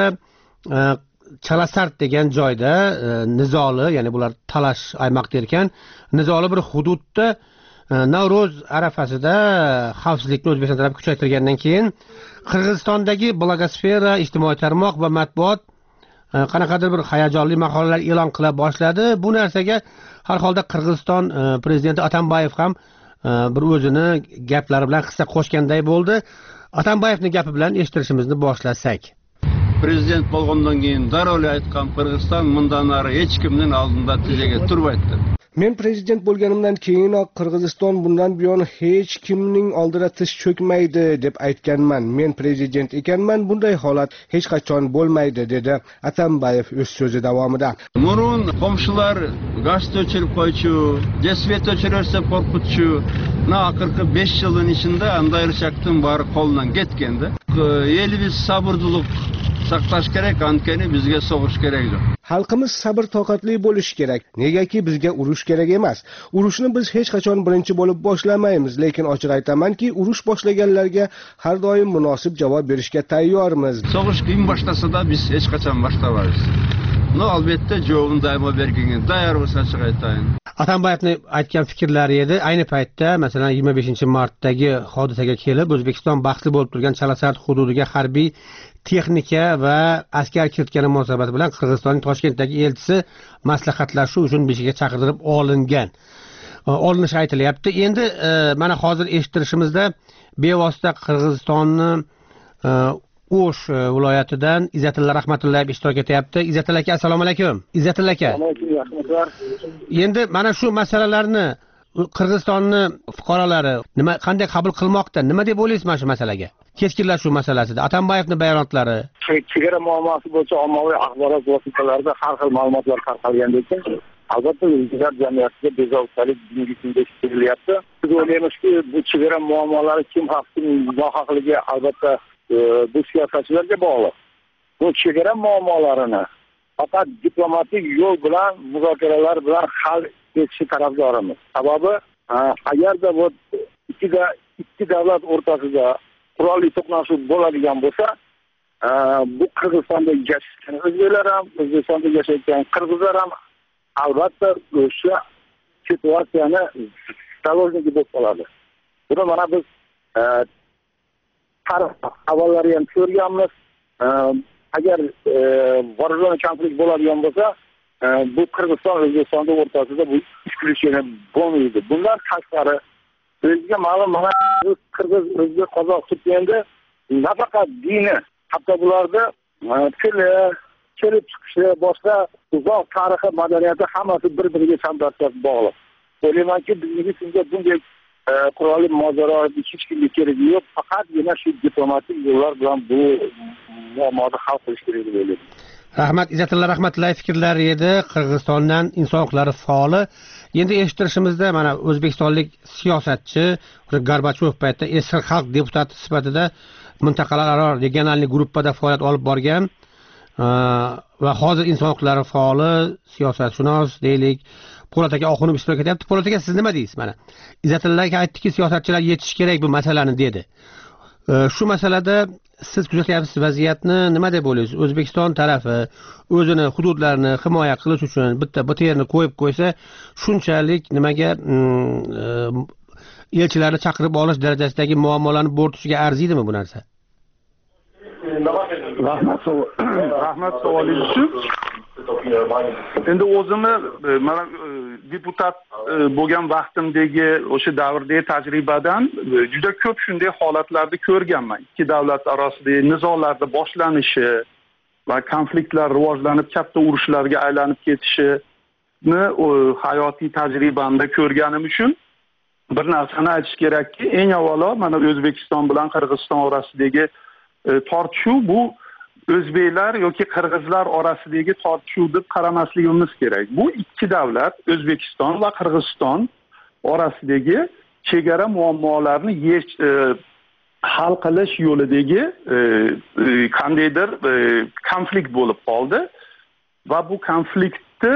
Chalasart degan joyda nizoli, ya'ni bular talash aymoqda ekan, nizoli bir hududda Navro'z arafasida xavfsizlikni O'zbekiston tarafi kuchaytirgandan keyin Qirg'izistondagi blogosfera, ijtimoiy tarmoq va matbuot qanaqadir bir hayajonli maqolalar e'lon qila boshladi. Bu narsaga har holda Qirg'iziston prezidenti Atambayev ham bir o'zini gaplari bilan hissa qo'shganday bo'ldi. Atambayevning gapi bilan eshittirishimizni boshlasak. Prezident bo'lgandan keyin darrov aytgan Qirg'iziston bundan nari hech kimning oldida tijaga turmaydi. Men prezident bo'lganimdan keyinoq Qirg'iziston bundan buyon hech kimning oldida tiz cho'kmaydi deb aytganman. Men prezident ekanman, bunday holat hech qachon bo'lmaydi, dedi Atambayev o'z so'zi davomida. Murun qo'mshilar gaz o'chirib qo'ychu, desvet o'chirsa qo'rqitchu. Na oxirgi besh yilning ichida anday chaqdim bari qo'ldan ketganda. Elimiz sabrdilik saqlash kerak, ankani bizga so'g'ish kerak. Xalqimiz sabr toqatli bo'lishi kerak. Negaki bizga urush kerak emas. Urushni biz hech qachon birinchi bo'lib boshlamaymiz, lekin ochiq aytamanki, urush boshlaganlarga har doim munosib javob berishga tayyormiz. So'g'ish kim boshlasa-da biz hech qachon boshlamaymiz. No, albatta javobini daimo berganga tayyor bo'lsa chiq aytayin. Atambayevning aytgan fikrlari edi. Ayni paytda, masalan, yigirma beshinchi martdagi hodisaga kelib, O'zbekiston baxtli bo'lib turgan Chalasart hududiga harbiy texnika va askar kiritgani munosabati bilan Qirg'izistonning Toshkentdagi elchisi maslahatlashuv uchun Bishkekka chaqirtirib olingan. Olinishi aytilyapti. Endi mana hozir eshittirishimizda bevosita Qirg'izistonni O'sh viloyatidan Izzatilla Rahmatullayev ishtirok etyapti. Izzatilla aka, assalomu alaykum. Izzatilla aka. Endi mana shu masalalarni Qirg'izistonning fuqarolari nima qanday qabul qilmoqda? Nima deb o'ylaysiz mana shu masalaga? Keskinlashuv masalasida Atambayevning bayonotlari, chegara muammosi bo'yicha ommaviy axborot vositalarida har xil ma'lumotlar tarqalgandan keyin albatta o'zbeklar jamiyatiga bezovtalik bugungi kunda seziliryapti. Biz o'ylaymizki, bu chegara muammolari kim haq, kim nohaqligi albatta bu siyosatchilarga bog'liq. Bu chegara muammolarini faqat diplomatik yo'l bilan, muzokaralar bilan hal etishi tarafdorimiz. Sababi agarda bu ikki ikki davlat o'rtasida qurolli to'qnashuv bo'ladigan bo'lsa, bu Qirg'izistonda yashayotgan o'zbeklar ham, O'zbekistonda yashayotgan qirg'izlar ham albatta o'sha situatsiyani zaложники bo'lib qoladi. Buni mana biz avvallari ham ko'rganmiz. Agar вооруженный konflikt bo'ladigan bo'lsa, bu Qirg'iziston O'zbekistonda o'rtasida bu исключение bo'lmaydi. Bundan tashqari bizga ma'lum, mana Qirg'iz, o'zbek, qozoq, turkmenda nafaqat dini, hatto bularda tili, kelib chiqishi, boshqa uzoq tarixi, madaniyati hammasi bir-biriga chambarchas bog'liq. O'ylaymanki, bizga shunga bunday qurolli mojaro hech kimga keragi yo'q, faqatgina shu diplomatik yo'llar bilan bu muammoni hal qilish kerak deb o'ylayman. Rahmat, Izzatilla Rahmatullayev fikrlari edi. Qirg'izistondan inson huquqlari faoli. Endi eshittirishimizda mana o'zbekistonlik siyosatchi Gorbachov paytda eski xalq deputati sifatida mintaqalararo regionalniy gruppada faoliyat olib borgan va hozir inson huquqlari faoli, siyosatshunos deylik, Po'lat aka Oxunov ishtirok etyapti. Po'lat aka, siz nima deysiz? Mana Izzatilla aka aytdiki, siyosatchilar yetish kerak bu masalani dedi. Shu masalada siz kuzatyapsiz vaziyatni, nima deb o'ylaysiz? O'zbekiston tarafi o'zini hududlarini himoya qilish uchun bitta B T R'ni qo'yib qo'ysa, shunchalik nimaga elchilarni chaqirib olish darajasidagi muammolarni bo'rtishiga arziydimi bu narsa? Rahmat, rahmat savolingiz uchun. endi o'zimni mana deputat bo'lgan vaqtimdagi o'sha davrdagi tajribadan juda ko'p shunday holatlarni ko'rganman. Ikki davlat orasidagi nizolarning boshlanishi va konfliktlar rivojlanib katta urushlarga aylanib ketishini hayotiy tajribamda ko'rganim uchun bir narsani aytish kerakki, eng avvalo mana O'zbekiston bilan Qirg'iziston orasidagi tortishuv bu o'zbeklar yoki qirg'izlar orasidagi tortishuv deb qaramasligimiz kerak. Bu ikki davlat, O'zbekiston va Qirg'iziston orasidagi chegara muammolarini yesh hal qilish yo'lidagi qandaydir konflikt bo'lib qoldi va bu konfliktni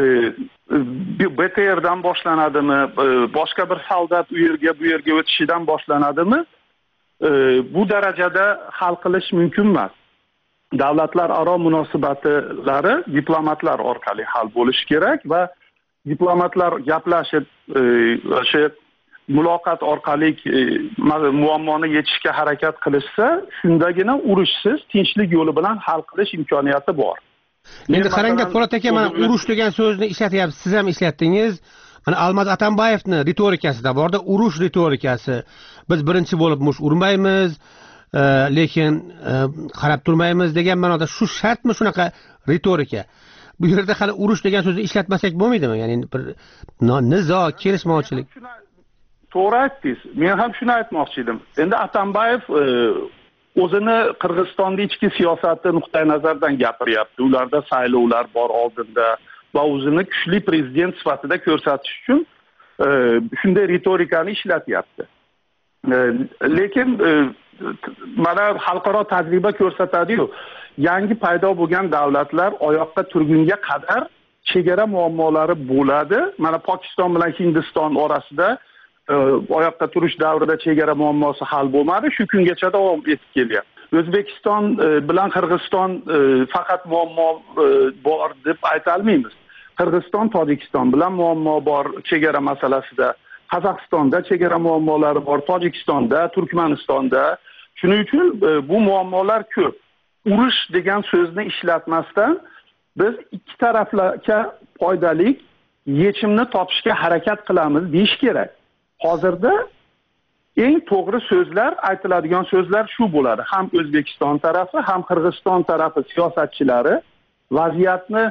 B T R'dan boshlanadimi, boshqa bir soldat u yerga bu yerga o'tishidan boshlanadimi, bu darajada hal qilish mumkin emas. Davlatlararo munosabatlari diplomatlar orqali hal bo'lishi kerak va diplomatlar gaplashib o'sha muloqot orqali muammoni yechishga harakat qilishsa, shundagina urushsiz tinchlik yo'li bilan hal qilish imkoniyati bor. Endi qarangda Po'lat aka, mana urush degan so'zni ishlatyapsiz, siz ham ishlatdingiz. Mana Almaz Atambayevning ritorikasida borda urush ritorikasi. Biz birinchi bo'lib mush urmaymiz, lekin qarab turmaymiz degan ma'noda shu shartmi shunaqa ritorika? Bu yerda hali urush degan so'zni ishlatmasak bo'lmaydimi? Ya'ni bir nizo, kelishmovchilik. To'g'ri aytdingiz. Men ham shuni aytmoqchi edim. Endi Atambayev o'zini Qirg'izistonning ichki siyosati nuqtai nazaridan gapiryapti. Ularda saylovlar bor oldinda va o'zini kuchli prezident sifatida ko'rsatish uchun shunday ritorikani ishlatyapti. Lekin mana xalqaro tajriba ko'rsatadi-ku, yangi paydo bo'lgan davlatlar oyoqqa turgunga qadar chegara muammolari bo'ladi. Mana Pokiston bilan Hindiston orasida oyoqqa turish davrida chegara muammosi hal bo'lmadi, shu kungacha davom etib kelyapti. O'zbekiston bilan Qirg'iziston faqat muammo bor deb ayta olmaymiz. Qirg'iziston, Tojikiston bilan muammo bor chegara masalasida. Qozog'istonda chegara muammolari bor, Tojikistonda, Turkmanistonda. Shuning uchun bu muammolar ko'p. Urush degan so'zni ishlatmasdan biz ikki taraflarga foydali yechimni topishga harakat qilamiz deyish kerak. Hozirda eng to'g'ri so'zlar, aytiladigan so'zlar shu bo'ladi. Ham O'zbekiston tarafi, ham Qirg'iziston tarafi siyosatchilari vaziyatni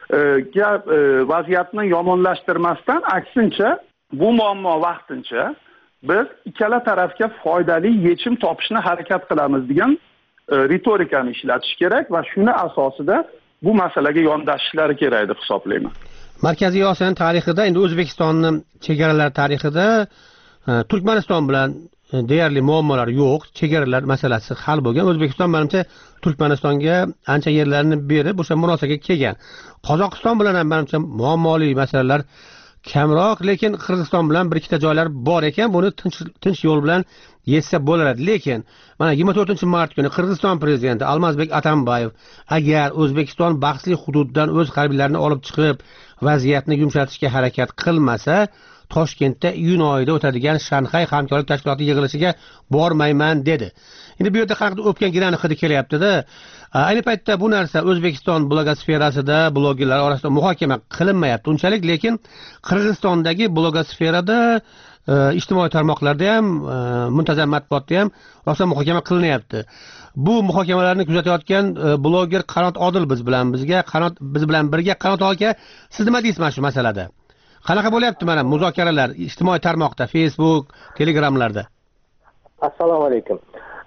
vaziyatni yomonlashtirmasdan, aksincha bu muammo vaqtincha biz ikkala tarafga foydali yechim topishni harakat qilamiz degan ritorikani ishlatish kerak va shuni asosida bu masalaga yondashishlari kerak deb hisoblayman. Markaziy Osiyo tarixida, endi O'zbekistonning chegaralar tarixida Turkmaniston bilan deyarli muammolar yo'q, chegaralar masalasi hal bo'lgan. O'zbekiston menimcha Turkmanistonga ancha yerlarni berib, o'sha munosabatga kelgan. Qozog'iston bilan ham menimcha muammoli masalalar kamroq, lekin Qirg'iziston bilan bir ikkita joylar bor ekan, buni tinch tinch yo'l bilan yechsa bo'lardi. Lekin mana yigirma to'rtinchi mart kuni Qirg'iziston prezidenti Almazbek Atambayev agar O'zbekiston bahsli hududdan o'z harbiylarini olib chiqib, vaziyatni yumshatishga harakat qilmasa, Toshkentda iyun oyida o'tadigan Shanxay hamkorlik tashkiloti yig'ilishiga bormayman dedi. Endi bu yerda qanaqadir o'pgan gilani hidi kelyapti-da. Ayni paytda bu narsa O'zbekiston blogosferasida, blogerlar orasida muhokama qilinmayapti unchalik, lekin Qirg'izistondagi blogosferada, ijtimoiy tarmoqlarda ham, muntazam matbuotda ham rosa muhokama qilinyapti. Bu muhokamalarni kuzatayotgan bloger Qanot Odil biz bilan bizga, Qanot biz bilan birga. Qanot aka, siz nima deysiz mana shu masalada? Qanaqa bo'lyapti mana muzokaralar ijtimoiy tarmoqda, Facebook, Telegramlarda? Assalomu alaykum.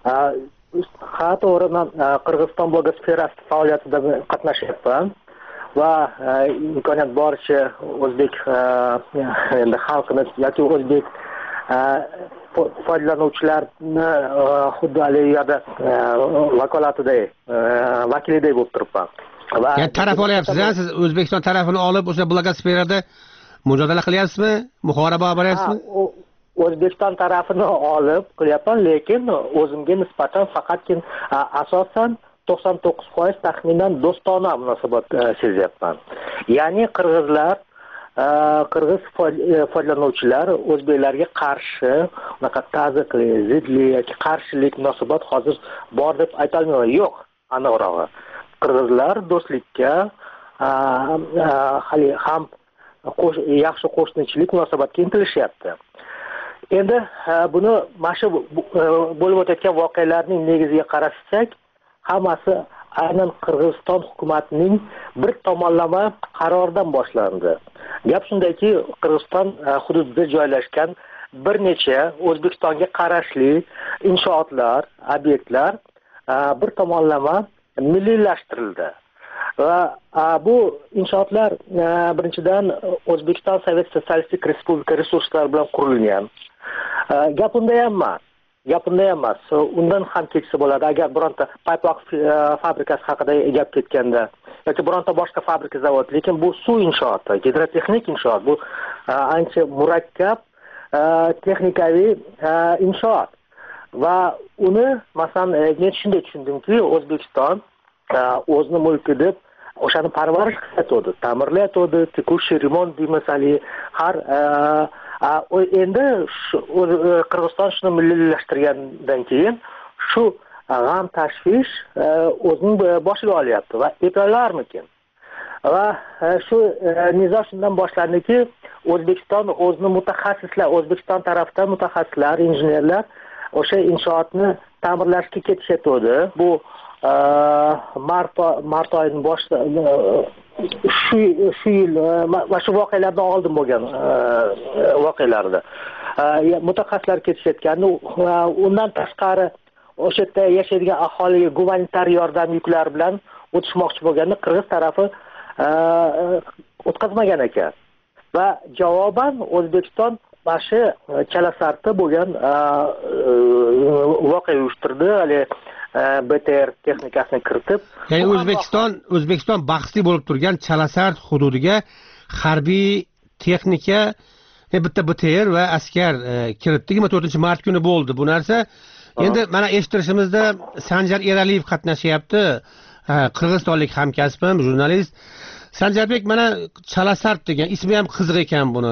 Ha, to'g'ri, men Qirg'iziston blogosferasi faoliyatida qatnashyapman va imkoniyat boricha o'zbek endi xalqini yoki o'zbek foydalanuvchilarni xuddi alayada vakolatida vakilidek bo'lib turibman. Va taraf olyapsiz, siz O'zbekiston tarafini olib o'sha blogosferada mujodala qilyapsizmi? Muhoraba olib boryapsizmi? O'zbekiston tarafini olib qilyapman, lekin o'zimga nisbatan faqatgina asosan to'qson to'qqiz foiz taxminan do'stona munosabat sezyapman. Ya'ni qirg'izlar, qirg'iz foydalanuvchilar o'zbeklarga qarshi unaqa tazyiqli, zidli yoki qarshilik munosabat hozir bor deb ayta olmayman. Yo'q, aniqrog'i. Qirg'izlar do'stlikka hali ham yaxshi qo'shnichilik munosabatga intilishyapti. Endi buni mana shu bo'lib o'tayotgan voqealarning negiziga qarashsak, hammasi aynan Qirg'iziston hukumatining bir tomonlama qaroridan boshlandi. Gap shundaki, Qirg'iziston hududida joylashgan bir necha O'zbekistonga qarashli inshootlar, obyektlar bir tomonlama milliylashtirildi. Va bu inshootlar birinchidan O'zbekiston Sovet Sotsialistik Respublika resurslari bilan qurilgan. Gap unda ham emas. Gap unda ham emas. Undan ham kechsa bo'ladi. Agar bironta paypoq fabrikasi haqida gap ketganda yoki bironta boshqa fabrika zavod, lekin bu suv inshooti, gidrotexnik inshoot, bu ancha murakkab texnikaviy inshoot. Va uni masalan men shunday tushundimki, O'zbekiston o'zini mulki deb o'shani parvarish qilayotdi, ta'mirlayotdi, tekushi remont deymiz, hali har endi Qirg'iziston shuni milliylashtirgandan keyin shu g'am tashvish o'zining boshiga olyapti va eplalarmikin. Va shu nizo shundan boshlandiki, O'zbekiston o'zini mutaxassislar, O'zbekiston tarafdan mutaxassislar, injenerlar o'sha inshootni ta'mirlashga ketishyapti. Bu mart mart oyining boshida shu shu yil va shu voqealardan oldin bo'lgan voqealarda mutaxassislar ketishayotgandi. Undan tashqari o'sha yerda yashaydigan aholiga gumanitar yordam yuklari bilan o'tishmoqchi bo'lganda Qirg'iz tarafi o'tkazmagan ekan. Va javoban O'zbekiston mana shu Chalasarda bo'lgan voqea uyushtirdi. Hali B T R texnikasini kiritib, ya'ni O'zbekiston O'zbekiston bahsli bo'lib turgan Chalasard hududiga harbiy texnika, bitta B T R va askar kiritdi. yigirma to'rtinchi mart kuni bo'ldi bu narsa. Endi mana eshittirishimizda Sanjar Eraliyev qatnashyapti. Qirg'izistonlik hamkasbim, jurnalist. Sanjarbek, mana Chalasard degan ismi ham qiziq ekan buni.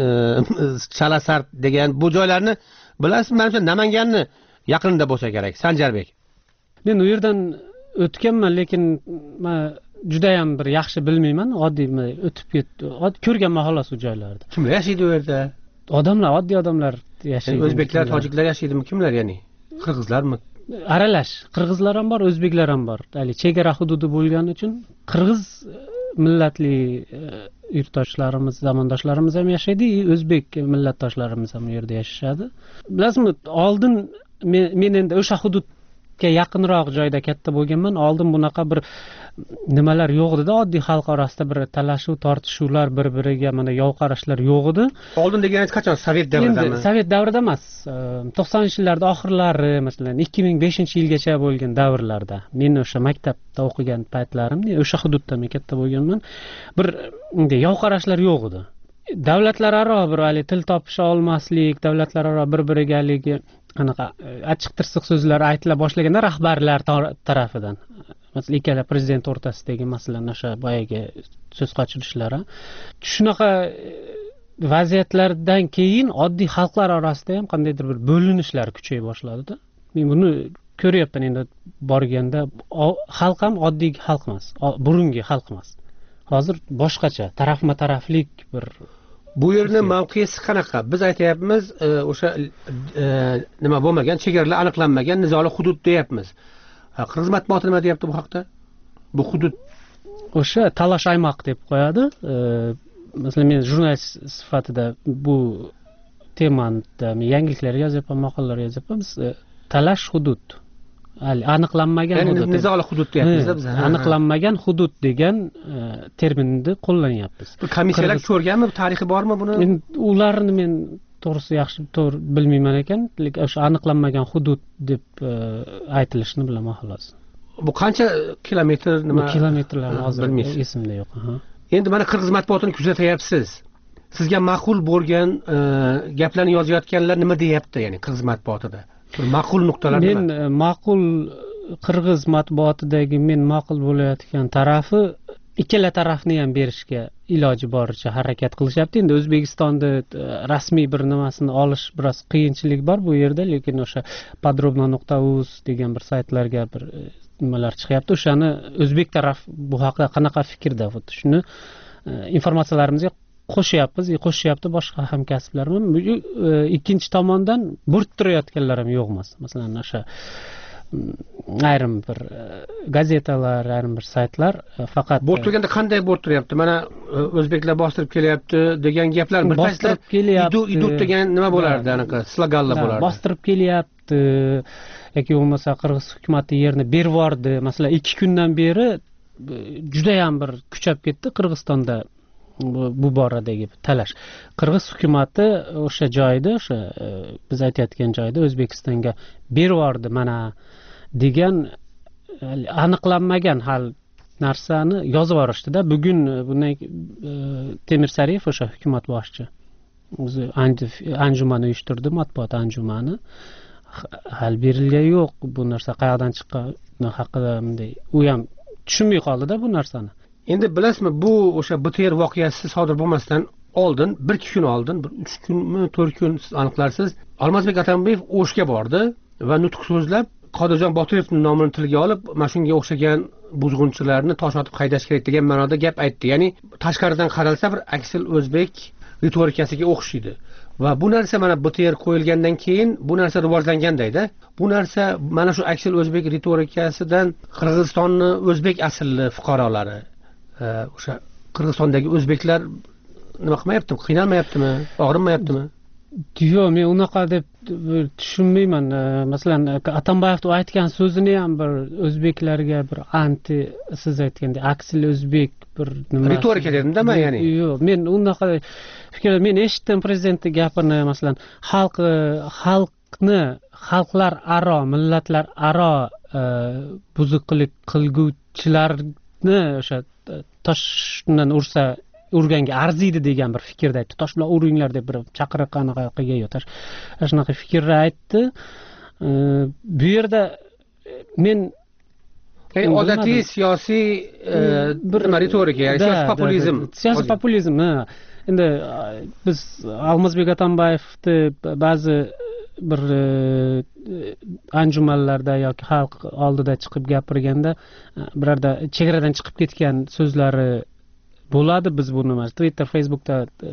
Chalasard degan bu joylarni bilasizmi? Menimcha Namanganni yaqinida bo'lsa kerak. Sanjarbek. Men u yerdan o'tganman, lekin men juda ham bir yaxshi bilmayman. Oddiy o'tib ketdi. Ko'rganman xolos u joylarda. Kimlar yashaydi u yerda? Odamlar, oddiy odamlar yashaydi. O'zbeklar, tojiklar yashaydimi? Kimlar, ya'ni qirg'izlarmi? Aralash. Qirg'izlar ham bor, o'zbeklar ham bor. Hali chegara hududi bo'lgani uchun qirg'iz millatli yurtdoshlarimiz, zamondoshlarimiz ham yashaydi, o'zbek millatdoshlarimiz ham u yerda yashashadi. Bilasizmi, oldin men endi o'sha hududga yaqinroq joyda katta bo'lganman. Oldin bunaqa bir nimalar yo'q edi, oddiy xalq orasida bir talashuv, tortishuvlar, bir-biriga mana yov qarashlar yo'q edi. Oldin deganingiz qachon? Sovet davridami? Sovet davrida emas. to'qsoninchi yillarda oxirlari, masalan ikki ming beshinchi yilgacha bo'lgan davrlarda. Men o'sha maktabda o'qigan paytlarimda o'sha hududda men katta bo'lganman. Bir bunday yov qarashlar yo'q edi. Davlatlararo bir hali til topisha olmaslik, davlatlararo bir-biriga haligi qanaqa achchiq tirsiq so'zlar aytila boshlaganda rahbarlar tarafidan, masalan ikkala prezident o'rtasidagi masalan o'sha boyagi so'z qochirishlar, shunaqa vaziyatlardan keyin oddiy xalqlar orasida ham qandaydir bir bo'linishlar kuchaya boshladi-da. Men buni ko'ryapman endi borganda. Xalq ham oddiy xalq emas, burungi xalq emas. Hozir boshqacha, tarafma-taraflik bir. Bu yerning mavqesi qanaqa? Biz aytayapmiz, o'sha nima bo'lmagan, chegaralar aniqlanmagan nizoli hudud deyapmiz. Qirg'iz matbuoti nima deyapti bu haqda? Bu hudud o'sha talash aymoq deb qo'yadi. Masalan, men jurnalist sifatida bu temada men yangiliklar yozyapman, maqolalar yozyapman. Talash hudud. Hali aniqlanmagan hudud. Ya'ni nizoli hudud deyapmiz biz. Aniqlanmagan hudud degan terminni qo'llanyapmiz. Bu komissiyalar ko'rganmi, tarixi bormi buni? Ularni men to'g'risi yaxshi to'g'ri bilmayman ekan, lekin o'sha aniqlanmagan hudud deb aytilishini bilaman xolos. Bu qancha kilometr nima? Kilometrlarni hozir esimda yo'q. Endi mana Qirg'iz matbuotini kuzatyapsiz. Sizga ma'qul bo'lgan gaplarni yozayotganlar nima deyapti, ya'ni Qirg'iz matbuotida? Ma'qul nuqtalar nima? Men ma'qul Qirg'iz matbuotidagi men ma'qul bo'layotgan tarafi ikkala tarafni ham berishga iloji boricha harakat qilishyapti. Endi O'zbekistonda rasmiy bir nimasini olish biroz qiyinchilik bor bu yerda, lekin o'sha podrobno nuqta uz degan bir saytlarga bir nimalar chiqyapti. O'shani o'zbek taraf bu haqida qanaqa fikrda, shuni informatsiyalarimizga qo'shyapmiz, qo'shyapti boshqa hamkasblar ham. Ikkinchi tomondan bo'rttirayotganlar ham yo'q emas. Masalan, o'sha ayrim bir gazetalar, ayrim bir saytlar faqat bo'rttirganda qanday bo'rttiryapti? Mana o'zbeklar bostirib kelyapti degan gaplar bir bostirib kelyapti. Idut degan nima bo'lardi, anaqa sloganlar bo'lardi. Bostirib kelyapti yoki bo'lmasa qirg'iz hukumati yerni berib yubordi. Masalan, ikki kundan beri juda ham bir kuchab ketdi Qirg'izistonda bu boradagi talash. Qirg'iz hukumati o'sha joyda, o'sha biz aytayotgan joyda O'zbekistonga berib yubordi mana degan aniqlanmagan hal narsani yozib yuborishdi-da. Bugun bundan Temir Sariyev o'sha hukumat boshchi o'zi anjuman uyushtirdi, matbuot anjumani. Hal berilgan yo'q, bu narsa qayerdan chiqqani haqida bunday u ham tushunmay qoldi-da bu narsani. Endi bilasizmi, bu o'sha B T R voqeasi sodir bo'lmasdan oldin, bir ikki kun oldin, bir uch kunmi, to'rt kun siz aniqlarsiz, Almazbek Atambayev O'shga bordi va nutq so'zlab Qodirjon Botirovning nomini tilga olib, mana shunga o'xshagan buzg'unchilarni tosh otib haydash kerak degan ma'noda gap aytdi. Ya'ni tashqaridan qaralsa bir aksil o'zbek ritorikasiga o'xshaydi. Va bu narsa mana B T R qo'yilgandan keyin bu narsa rivojlangandayda. Bu narsa mana shu aksil o'zbek ritorikasidan Qirg'izistonni o'zbek asilli fuqarolari, o'sha Qirg'izistondagi o'zbeklar nima qilmayaptimi? Qiynalmayaptimi? Og'rinmayaptimi? Yo'q, men unaqa deb tushunmayman. Masalan, Atambayevning aytgan so'zini ham bir o'zbeklarga bir anti, siz aytgandek aksil o'zbek bir nima ritorika dedim-da men, ya'ni. Yo'q, men unaqa fikr, men eshitdim prezidentning gapini, masalan, xalq xalqni xalqlar aro, millatlar aro buzuqlik qilguvchilarni o'sha toshdan ursa urganga arziydi degan bir fikrda aytdi. Tosh bilan uringlar deb bir chaqiriq qanaqa qilgan yo'q. Shunaqa fikrni aytdi. Bu yerda men odatiy siyosiy bir ritorika, ya'ni siyosiy populizm. Siyosiy populizm. Endi biz Almazbek Atambayevni ba'zi bir anjumanlarda yoki xalq oldida chiqib gapirganda birorta chegaradan chiqib ketgan so'zlari bo'ladi. Biz buni Twitter, Facebookda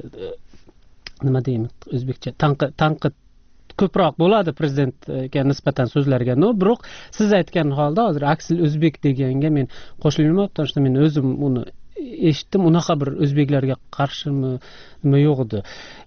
nima deymiz o'zbekcha tanqid tanqid ko'proq bo'ladi prezidentga nisbatan so'zlarga. No, biroq siz aytgan holda hozir aksil o'zbek deganga men qo'shilmayapman, chunki men o'zim uni eshitdim. Unaqa bir o'zbeklarga qarshimi nima yo'q edi.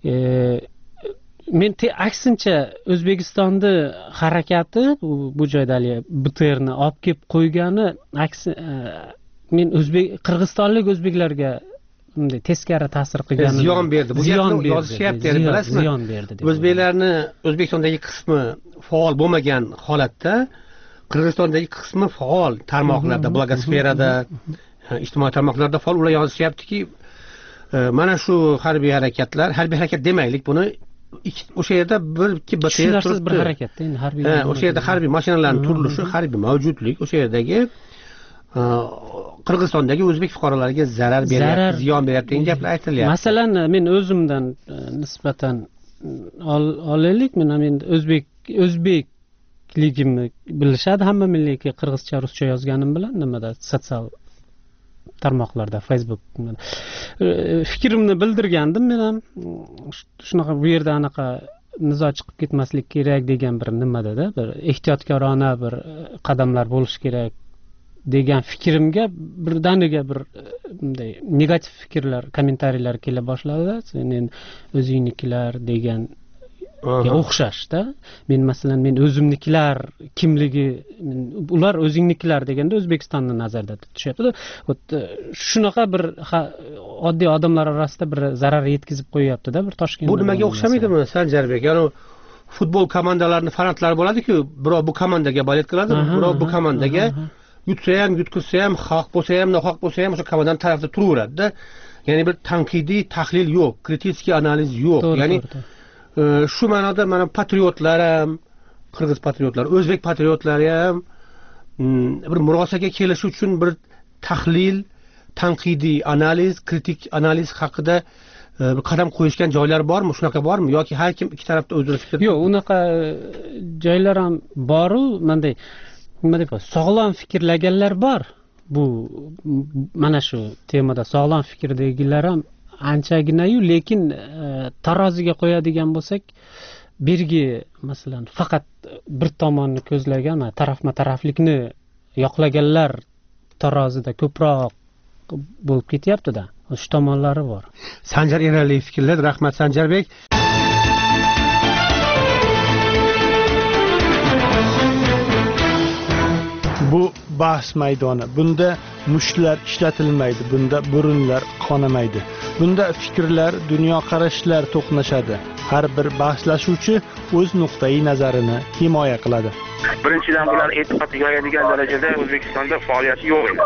Men aksincha O'zbekistonda harakati bu joyda B T Rni olib kelib qo'ygani aksi men o'zbek Qirg'izistonlik o'zbeklarga bunday teskari ta'sir qilgani ziyon berdi. Bu gapni yozishyapti, endi bilasizmi? Ziyon berdi. O'zbeklarni O'zbekistondagi qismi faol bo'lmagan holatda Qirg'izistondagi qismi faol tarmoqlarda, blogosferada, ijtimoiy tarmoqlarda faol ular yozishyaptiki, mana shu harbiy harakatlar, harbiy harakat demaylik buni, o'sha yerda bir ikki B T R turibdi. Bir harakatda, endi harbiy. Ha, o'sha yerda harbiy mashinalarning turilishi, harbiy mavjudlik, o'sha yerdagi Qirg'izistondagi o'zbek fuqarolariga zarar beryapti, ziyon beryapti degan gaplar aytilyapti. Masalan, men o'zimdan nisbatan olaylik, men men o'zbek o'zbekligimni bilishadi hamma, milliyki qirg'izcha, ruscha yozganim bilan nimada sotsial tarmoqlarda, Facebook fikrimni bildirgandim men ham. Shunaqa bu yerda anaqa nizo chiqib ketmaslik kerak degan bir nimada-da, bir ehtiyotkorona bir qadamlar bo'lishi kerak degan fikrimga birdaniga bir bunday negativ fikrlar, kommentariyalar kela boshladi. Sen o'zingnikilar degan o'xshashda. Men masalan men o'zimnikilar kimligi, ular o'zingnikilar deganda O'zbekistonni nazarda tutishyapti. Shunaqa bir oddiy odamlar orasida bir zarar yetkazib qo'yyapti-da bir Toshkent. Bu nimaga o'xshamaydimi Sanjarbek? Ya'ni futbol komandalarining fanatlari bo'ladi-ku, birov bu komandaga bolet qiladi, birov bu komandaga yutsa ham, yutqizsa ham, haq bo'lsa ham, nohaq bo'lsa ham o'sha komandaning tarafida turaveradi-da. Ya'ni bir tanqidiy tahlil yo'q, kritik analiz yo'q. Ya'ni shu ma'noda mana patriotlar ham, qirg'iz patriotlari, o'zbek patriotlari ham bir murosaga kelish uchun bir tahlil, tanqidiy analiz, kritik analiz haqida qadam qo'yishgan joylar bormi, shunaqa bormi yoki har kim ikki tarafda o'zini fikri? Yo'q, unaqa joylar ham bor-u, menday nima deb sog'lom fikrlaganlar bor. Bu mana shu temada sog'lom fikrdagilar ham anchagina-yu, lekin taroziga qo'yadigan bo'lsak, bergi masalan faqat bir tomonni ko'zlagan, tarafma-taraflikni yoqlaganlar tarozida ko'proq bo'lib ketyapti-da. Shu tomonlari bor. Sanjar Eraliyev fikrlar. Rahmat Sanjarbek. Bu bahs maydoni. Bunda mushtlar ishlatilmaydi, bunda burunlar qonamaydi. Bunda fikrlar, dunyoqarashlar to'qnashadi. Har bir bahslashuvchi o'z nuqtai nazarini himoya qiladi. Birinchidan bular e'tiqod yoyadigan darajada O'zbekistonda faoliyati yo'q edi.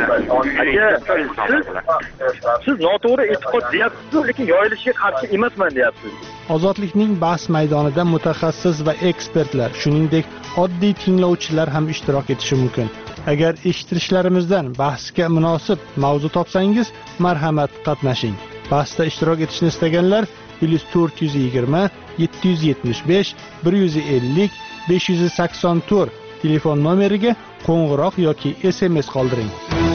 Siz noto'g'ri e'tiqod deyapsiz, lekin yoyilishiga qarshi emasman deyapsiz. Ozodlikning bahs maydonida mutaxassis va ekspertlar, shuningdek oddiy tinglovchilar ham ishtirok etishi mumkin. Agar eshittirishlarimizdan bahsga munosib mavzu topsangiz, marhamat qatnashing. Bahsda ishtirok etishni istaganlar plus to'rt yuz yigirma yetti yuz yetmish besh bir yuz ellik besh yuz sakson to'rt telefon nomeriga qo'ng'iroq yoki S M S qoldiring.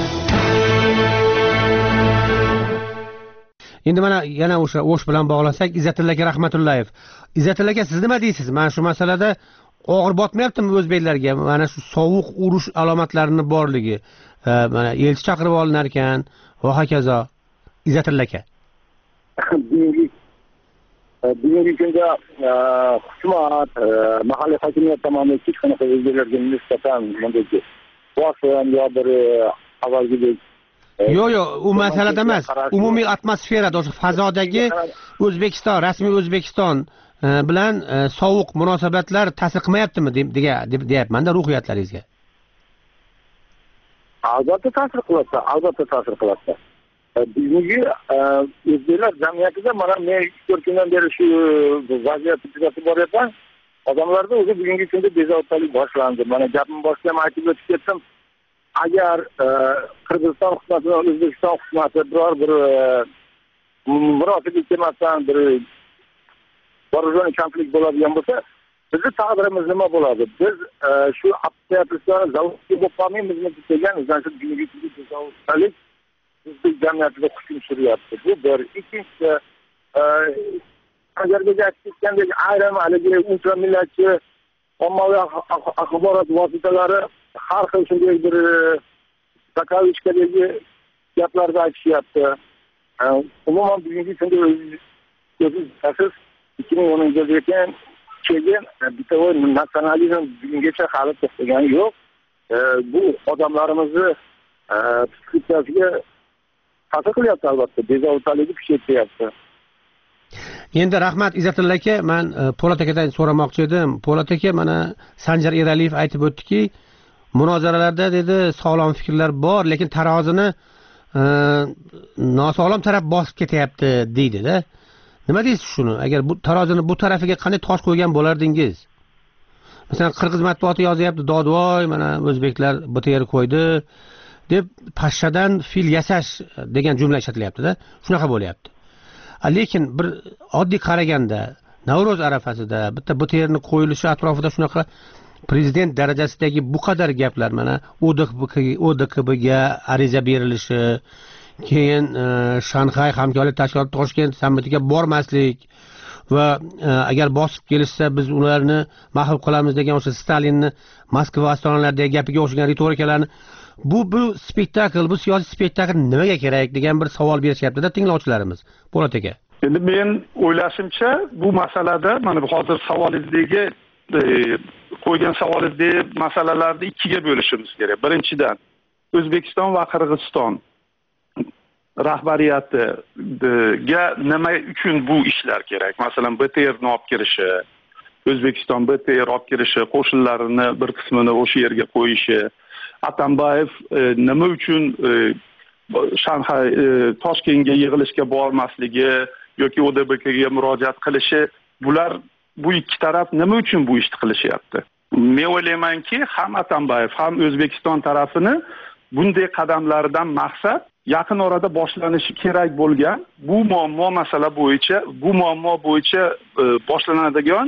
Endi mana yana o'sha o'sh bilan bog'lasak, Izzatulla aka Rahmatullayev. Izzatulla aka, siz nima deysiz? Mana shu masalada og'ir botmayaptimi o'zbeklarga? Mana shu sovuq urush alomatlarini borligi, mana elchi chaqirib olinar ekan va hokazo. Izzatulla aka. Bugungi kunda hukumat, mahalliy hokimiyat tomonidan hech qanaqa o'zbeklarga nisbatan bunday bosim yo bir avvalgidek Yo'q, yo'q, u masalada emas. Umumiy atmosferada, o'sha fazodagi O'zbekiston, rasmiy O'zbekiston bilan sovuq munosabatlar ta'sir qilmayaptimi deyapman-da ruhiyatlaringizga. Albatta ta'sir qiladi, albatta ta'sir qiladi. Bugungi o'zbeklar jamiyatida mana men to'rt kundan beri shu vaziyatni kuzatib boryapman. Odamlarda o'zi bugungi kunda bezovtalik boshlandi. Mana gapim boshida ham aytib o'tib ketdim. Agar Qirg'iziston hukumati va O'zbekiston hukumati biror bir murosabat kelmasdan bir вооруженный konflikt bo'ladigan bo'lsa, bizni taqdirimiz nima bo'ladi? Biz shu obstakllarni zavodga bo'lib qolmaymizmi degan, o'zimizga bugungi kunda bezovtalik o'zbek jamiyatida hukm suryapti. Bu bir. Ikkinchisi, agarga aytib ketgandek, ayrim haligi ultra millatchi ommaviy axborot vositalari har xil shunday bir takavichkadagi gaplarni aytishyapti. Umuman bugungi kunda o'zingiz ikki ming o'ninchi yilga kelgan bitta nasionalizm bugungacha hali to'xtagani yo'q. Bu odamlarimizni psixikasiga ta'sir qilyapti albatta, bezovtalikni kuchaytiryapti. Endi rahmat Izzatulla aka, men Po'lat akadan so'ramoqchi edim. Po'lat aka mana Sanjar Eraliyev aytib o'tdiki, munozaralarda dedi sog'lom fikrlar bor, lekin tarozini nosog'lom taraf bosib ketyapti deydi-da. Nima deysiz shuni? Agar bu tarozini bu tarafiga qanday tosh qo'ygan bo'lardingiz? Masalan, Qirg'iz matbuoti yozyapti, dodvoy, mana o'zbeklar B T R qo'ydi deb pashshadan fil yasash degan jumla ishlatilyapti-da. Shunaqa bo'lyapti. Lekin bir oddiy qaraganda Navro'z arafasida bitta B T R'ni qo'yilishi atrofida shunaqa prezident darajasidagi bu qadar gaplar, mana O D K Bga ariza berilishi, keyin Shanxay hamkorlik tashkiloti Toshkent sammitiga bormaslik va agar bosib kelishsa biz ularni mahv qilamiz degan o'sha Stalinni Moskva ostonalaridagi gapiga o'xshagan ritorikalarni, bu bu spektakl, bu siyosiy spektakl nimaga kerak degan bir savol berishyapti-da tinglovchilarimiz. Po'lat aka. Endi men o'ylashimcha bu masalada mana bu hozir savolingizdagi qo'ygan savolingizdagi masalalarni ikkiga bo'lishimiz kerak. Birinchidan, O'zbekiston va Qirg'iziston rahbariyatiga nima uchun bu ishlar kerak? Masalan, B T R'ni olib kirishi, O'zbekiston B T R olib kirishi, qo'shinlarini bir qismini o'sha yerga qo'yishi, Atambayev nima uchun Shanxay Toshkentga yig'ilishga bormasligi yoki O D B Kga murojaat qilishi, bular bu ikki taraf nima uchun bu ishni qilishyapti? Men o'ylaymanki, ham Atambayev ham O'zbekiston tarafini bunday qadamlardan maqsad yaqin orada boshlanishi kerak bo'lgan bu muammo masala bo'yicha bu muammo bo'yicha boshlanadigan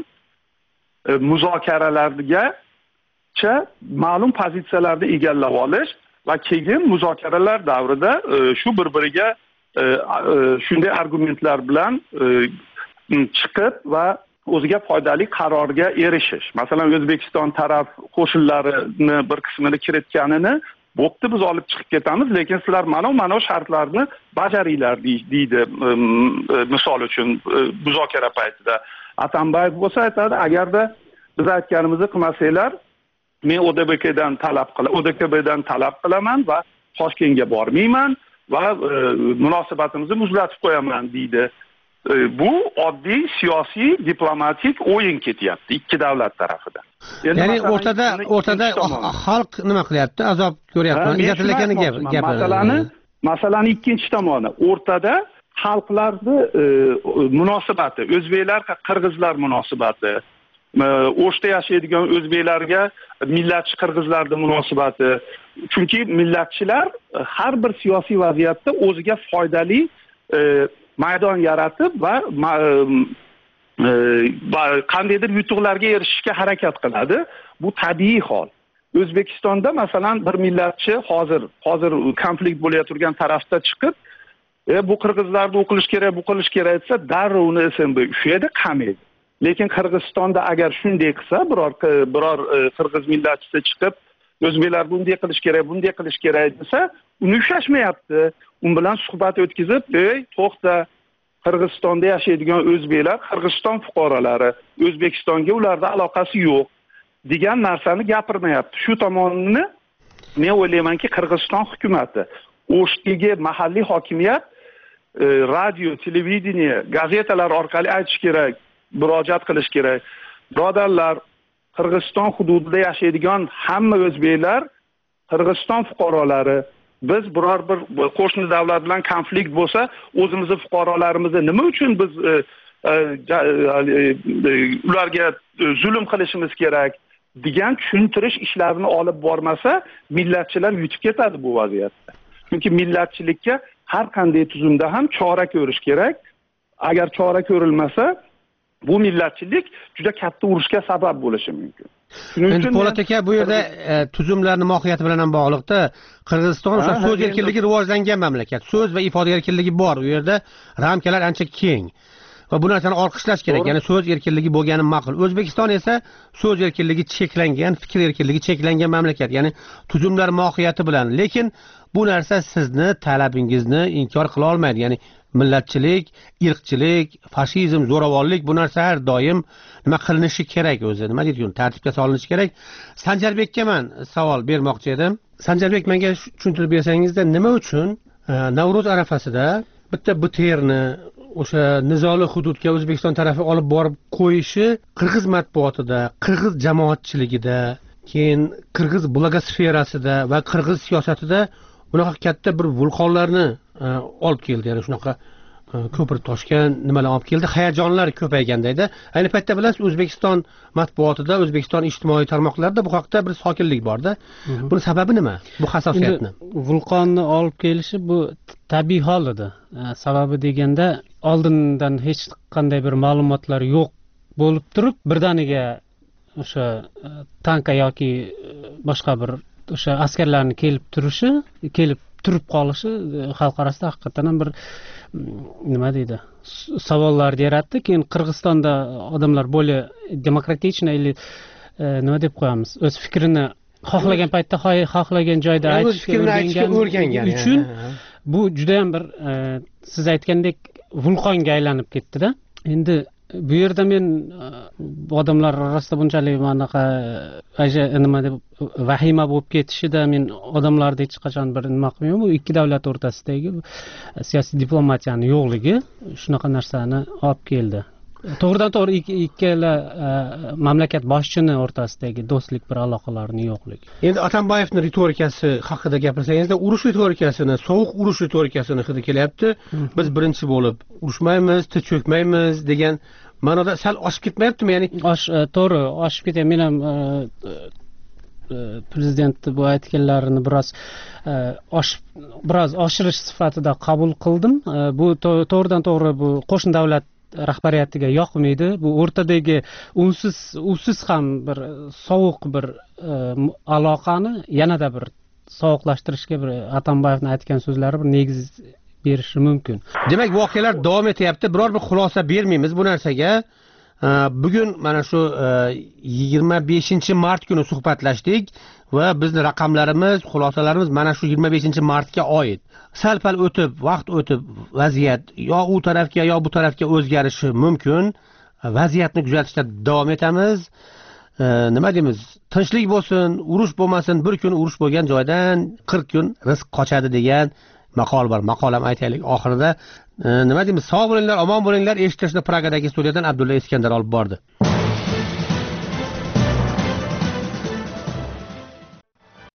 muzokaralargacha ma'lum pozitsiyalarni egallab olish va keyin muzokaralar davrida shu bir-biriga shunday argumentlar bilan chiqib va o'ziga foydali qarorga erishish. Masalan, O'zbekiston taraf qo'shinlarini bir qismini kiritganini bo'pti, biz olib chiqib ketamiz, lekin sizlar mana mana shartlarni bajaringlar deydi. Misol uchun muzokara paytida Atambayev bo'lsa aytadi, agarda biz aytganimizni qilmasanglar, men O D B Kdan talab qila, O D K Bdan talab qilaman va Toshkentga bormayman va munosabatimizni muzlatib qo'yaman deydi. Bu oddiy siyosiy diplomatik o'yin ketyapti ikki davlat tarafidan. Ya'ni o'rtada o'rtada xalq nima qilyapti? Azob ko'ryapti. Izatilgan gap. Masalani, masalani ikkinchi tomoni, o'rtada xalqlarning munosabati, o'zbeklar, qirg'izlar munosabati, O'shda yashaydigan o'zbeklarga millatchi qirg'izlarning munosabati. Chunki millatchilar har bir siyosiy vaziyatda o'ziga foydali maydon yaratib va qandaydir yutuqlarga erishishga harakat qiladi. Bu tabiiy hol. O'zbekistonda masalan bir millatchi hozir hozir konflikt bo'layotgan tarafda chiqib, e, bu qirg'izlarni o'qilish kerak, bu qilish kerak desa, darrov uni S M B ushlaydi, qamaydi. Lekin Qirg'izistonda agar shunday qilsa, biror biror qirg'iz millatchisi chiqib, o'zbeklar bunday qilish kerak, bunday qilish kerak desa, uni ushlashmayapti. U bilan suhbat o'tkazib, "Ey, to'xta, Qirg'izistonda yashaydigan o'zbeklar, Qirg'iziston fuqarolari, O'zbekistonga ularda aloqasi yo'q" degan narsani gapirmayapti. Shu tomonini men o'ylaymanki, Qirg'iziston hukumatı, O'shdagi mahalliy hokimiyat radio, televideniya, gazetalar orqali aytish kerak, murojaat qilish kerak. Birodarlar, Qirg'iziston hududida yashaydigan hamma o'zbeklar, Qirg'iziston fuqarolari, biz biror bir qo'shni davlat bilan konflikt bo'lsa, o'zimizning fuqarolarimizni nima uchun biz ularga zulm qilishimiz kerak degan tushuntirish ishlarini olib bormasa, millatchilar yutib ketadi bu vaziyatda. Chunki millatchilikka har qanday tuzumda ham chora ko'rish kerak. Agar chora ko'rilmasa, bu millatchilik juda katta urushga sabab bo'lishi mumkin. Endi Po'lat aka, bu yerda tuzumlarning mohiyati bilan ham bog'liqda Qirg'iziston so'z erkinligi rivojlangan mamlakat. So'z va ifoda erkinligi bor. U yerda ramkalar ancha keng. Va bu narsani olqishlash kerak. Ya'ni so'z erkinligi bo'lgani ma'qul. O'zbekiston esa so'z erkinligi cheklangan, fikr erkinligi cheklangan mamlakat. Ya'ni tuzumlar mohiyati bilan. Lekin bu narsa sizni talabingizni inkor qila olmaydi. Ya'ni millatchilik, irqchilik, fashizm, zo'ravonlik bu narsa har doim nima qilinishi kerak o'zi. Nima deydi, tartibga solinishi kerak. Sanjarbekka men savol bermoqchi edim. Sanjarbek, menga tushuntirib bersangizda, nima uchun Navro'z arafasida bitta B T Rni o'sha nizoli hududga O'zbekiston tarafi olib borib qo'yishi qirg'iz matbuotida, qirg'iz jamoatchiligida, keyin qirg'iz blogosferasida va qirg'iz siyosatida bunaqa katta bir vulqonlarni olib keldi, ya'ni shunaqa ko'pir toshgan nimalar olib keldi, hayajonlar ko'paygandayda. Ayni paytda bilasiz, O'zbekiston matbuotida, O'zbekiston ijtimoiy tarmoqlarida bu haqda bir sokinlik borda. Buni sababi nima? Bu hassosiyatni. Vulqonni olib kelishi bu tabiiy hol edi. Sababi deganda, oldindan hech qanday bir ma'lumotlar yo'q bo'lib turib, birdaniga o'sha tanka yoki boshqa bir o'sha askarlarni kelib turishi, kelib turib qolishi xalq orasida haqiqatan ham bir nima deydi, savollar yaratdi. Keyin Qirg'izistonda odamlar bo'lib demokratichna или nima deb qo'yamiz, o'z fikrini xohlagan paytda, xohlagan joyda aytish o'rgangan uchun bu juda ham bir siz aytgandek vulqonga aylanib ketdi-da. Endi bu yerda men odamlar orasida bunchalik manaqa nima deb vahima bo'lib ketishida men odamlarda hech qachon bir nima qilmayman. Bu ikki davlat o'rtasidagi siyosiy diplomatiyaning yo'qligi shunaqa narsani olib keldi. To'g'ridan to'g'ri ikkala mamlakat boshchini o'rtasidagi do'stlik bir aloqalarning yo'qligi. Endi Atambayevning ritorikasi haqida gapirsangizda, urush ritorikasini, sovuq urush ritorikasini hidi kelyapti. Biz birinchi bo'lib urushmaymiz, tiz cho'kmaymiz degan ma'noda sal oshib ketmayaptimi? Ya'ni osh to'g'ri, oshib ketyapti. Men ham prezidentni bu aytganlarini biroz oshib biroz oshirish sifatida qabul qildim. Bu to'g'ridan to'g'ri bu qo'shni davlat rahbariyatiga yoqmaydi. Bu o'rtadagi unsiz usiz ham bir sovuq bir aloqani yanada bir sovuqlashtirishga bir Atambayevning aytgan so'zlari bir negiz berishi mumkin. Demak, voqealar davom etyapti. Biror bir xulosa bermaymiz bu narsaga. Bugun mana shu yigirma beshinchi mart kuni suhbatlashdik va bizning raqamlarimiz, xulosalarimiz mana shu yigirma beshinchi martga oid. Sal-pal o'tib, vaqt o'tib, vaziyat yo u tarafga yo bu tarafga o'zgarishi mumkin. Vaziyatni kuzatishda davom etamiz. Nima deymiz? Tinchlik bo'lsin, urush bo'lmasin, bir kun urush bo'lgan joydan qirq kun rizq qochadi degan maqol bor. Maqolam aytaylik oxirida. Nima deymiz? Sog' bo'linglar, omon bo'linglar. Eshitishni Pragadagi studiyadan Abdulla Iskandar olib bordi.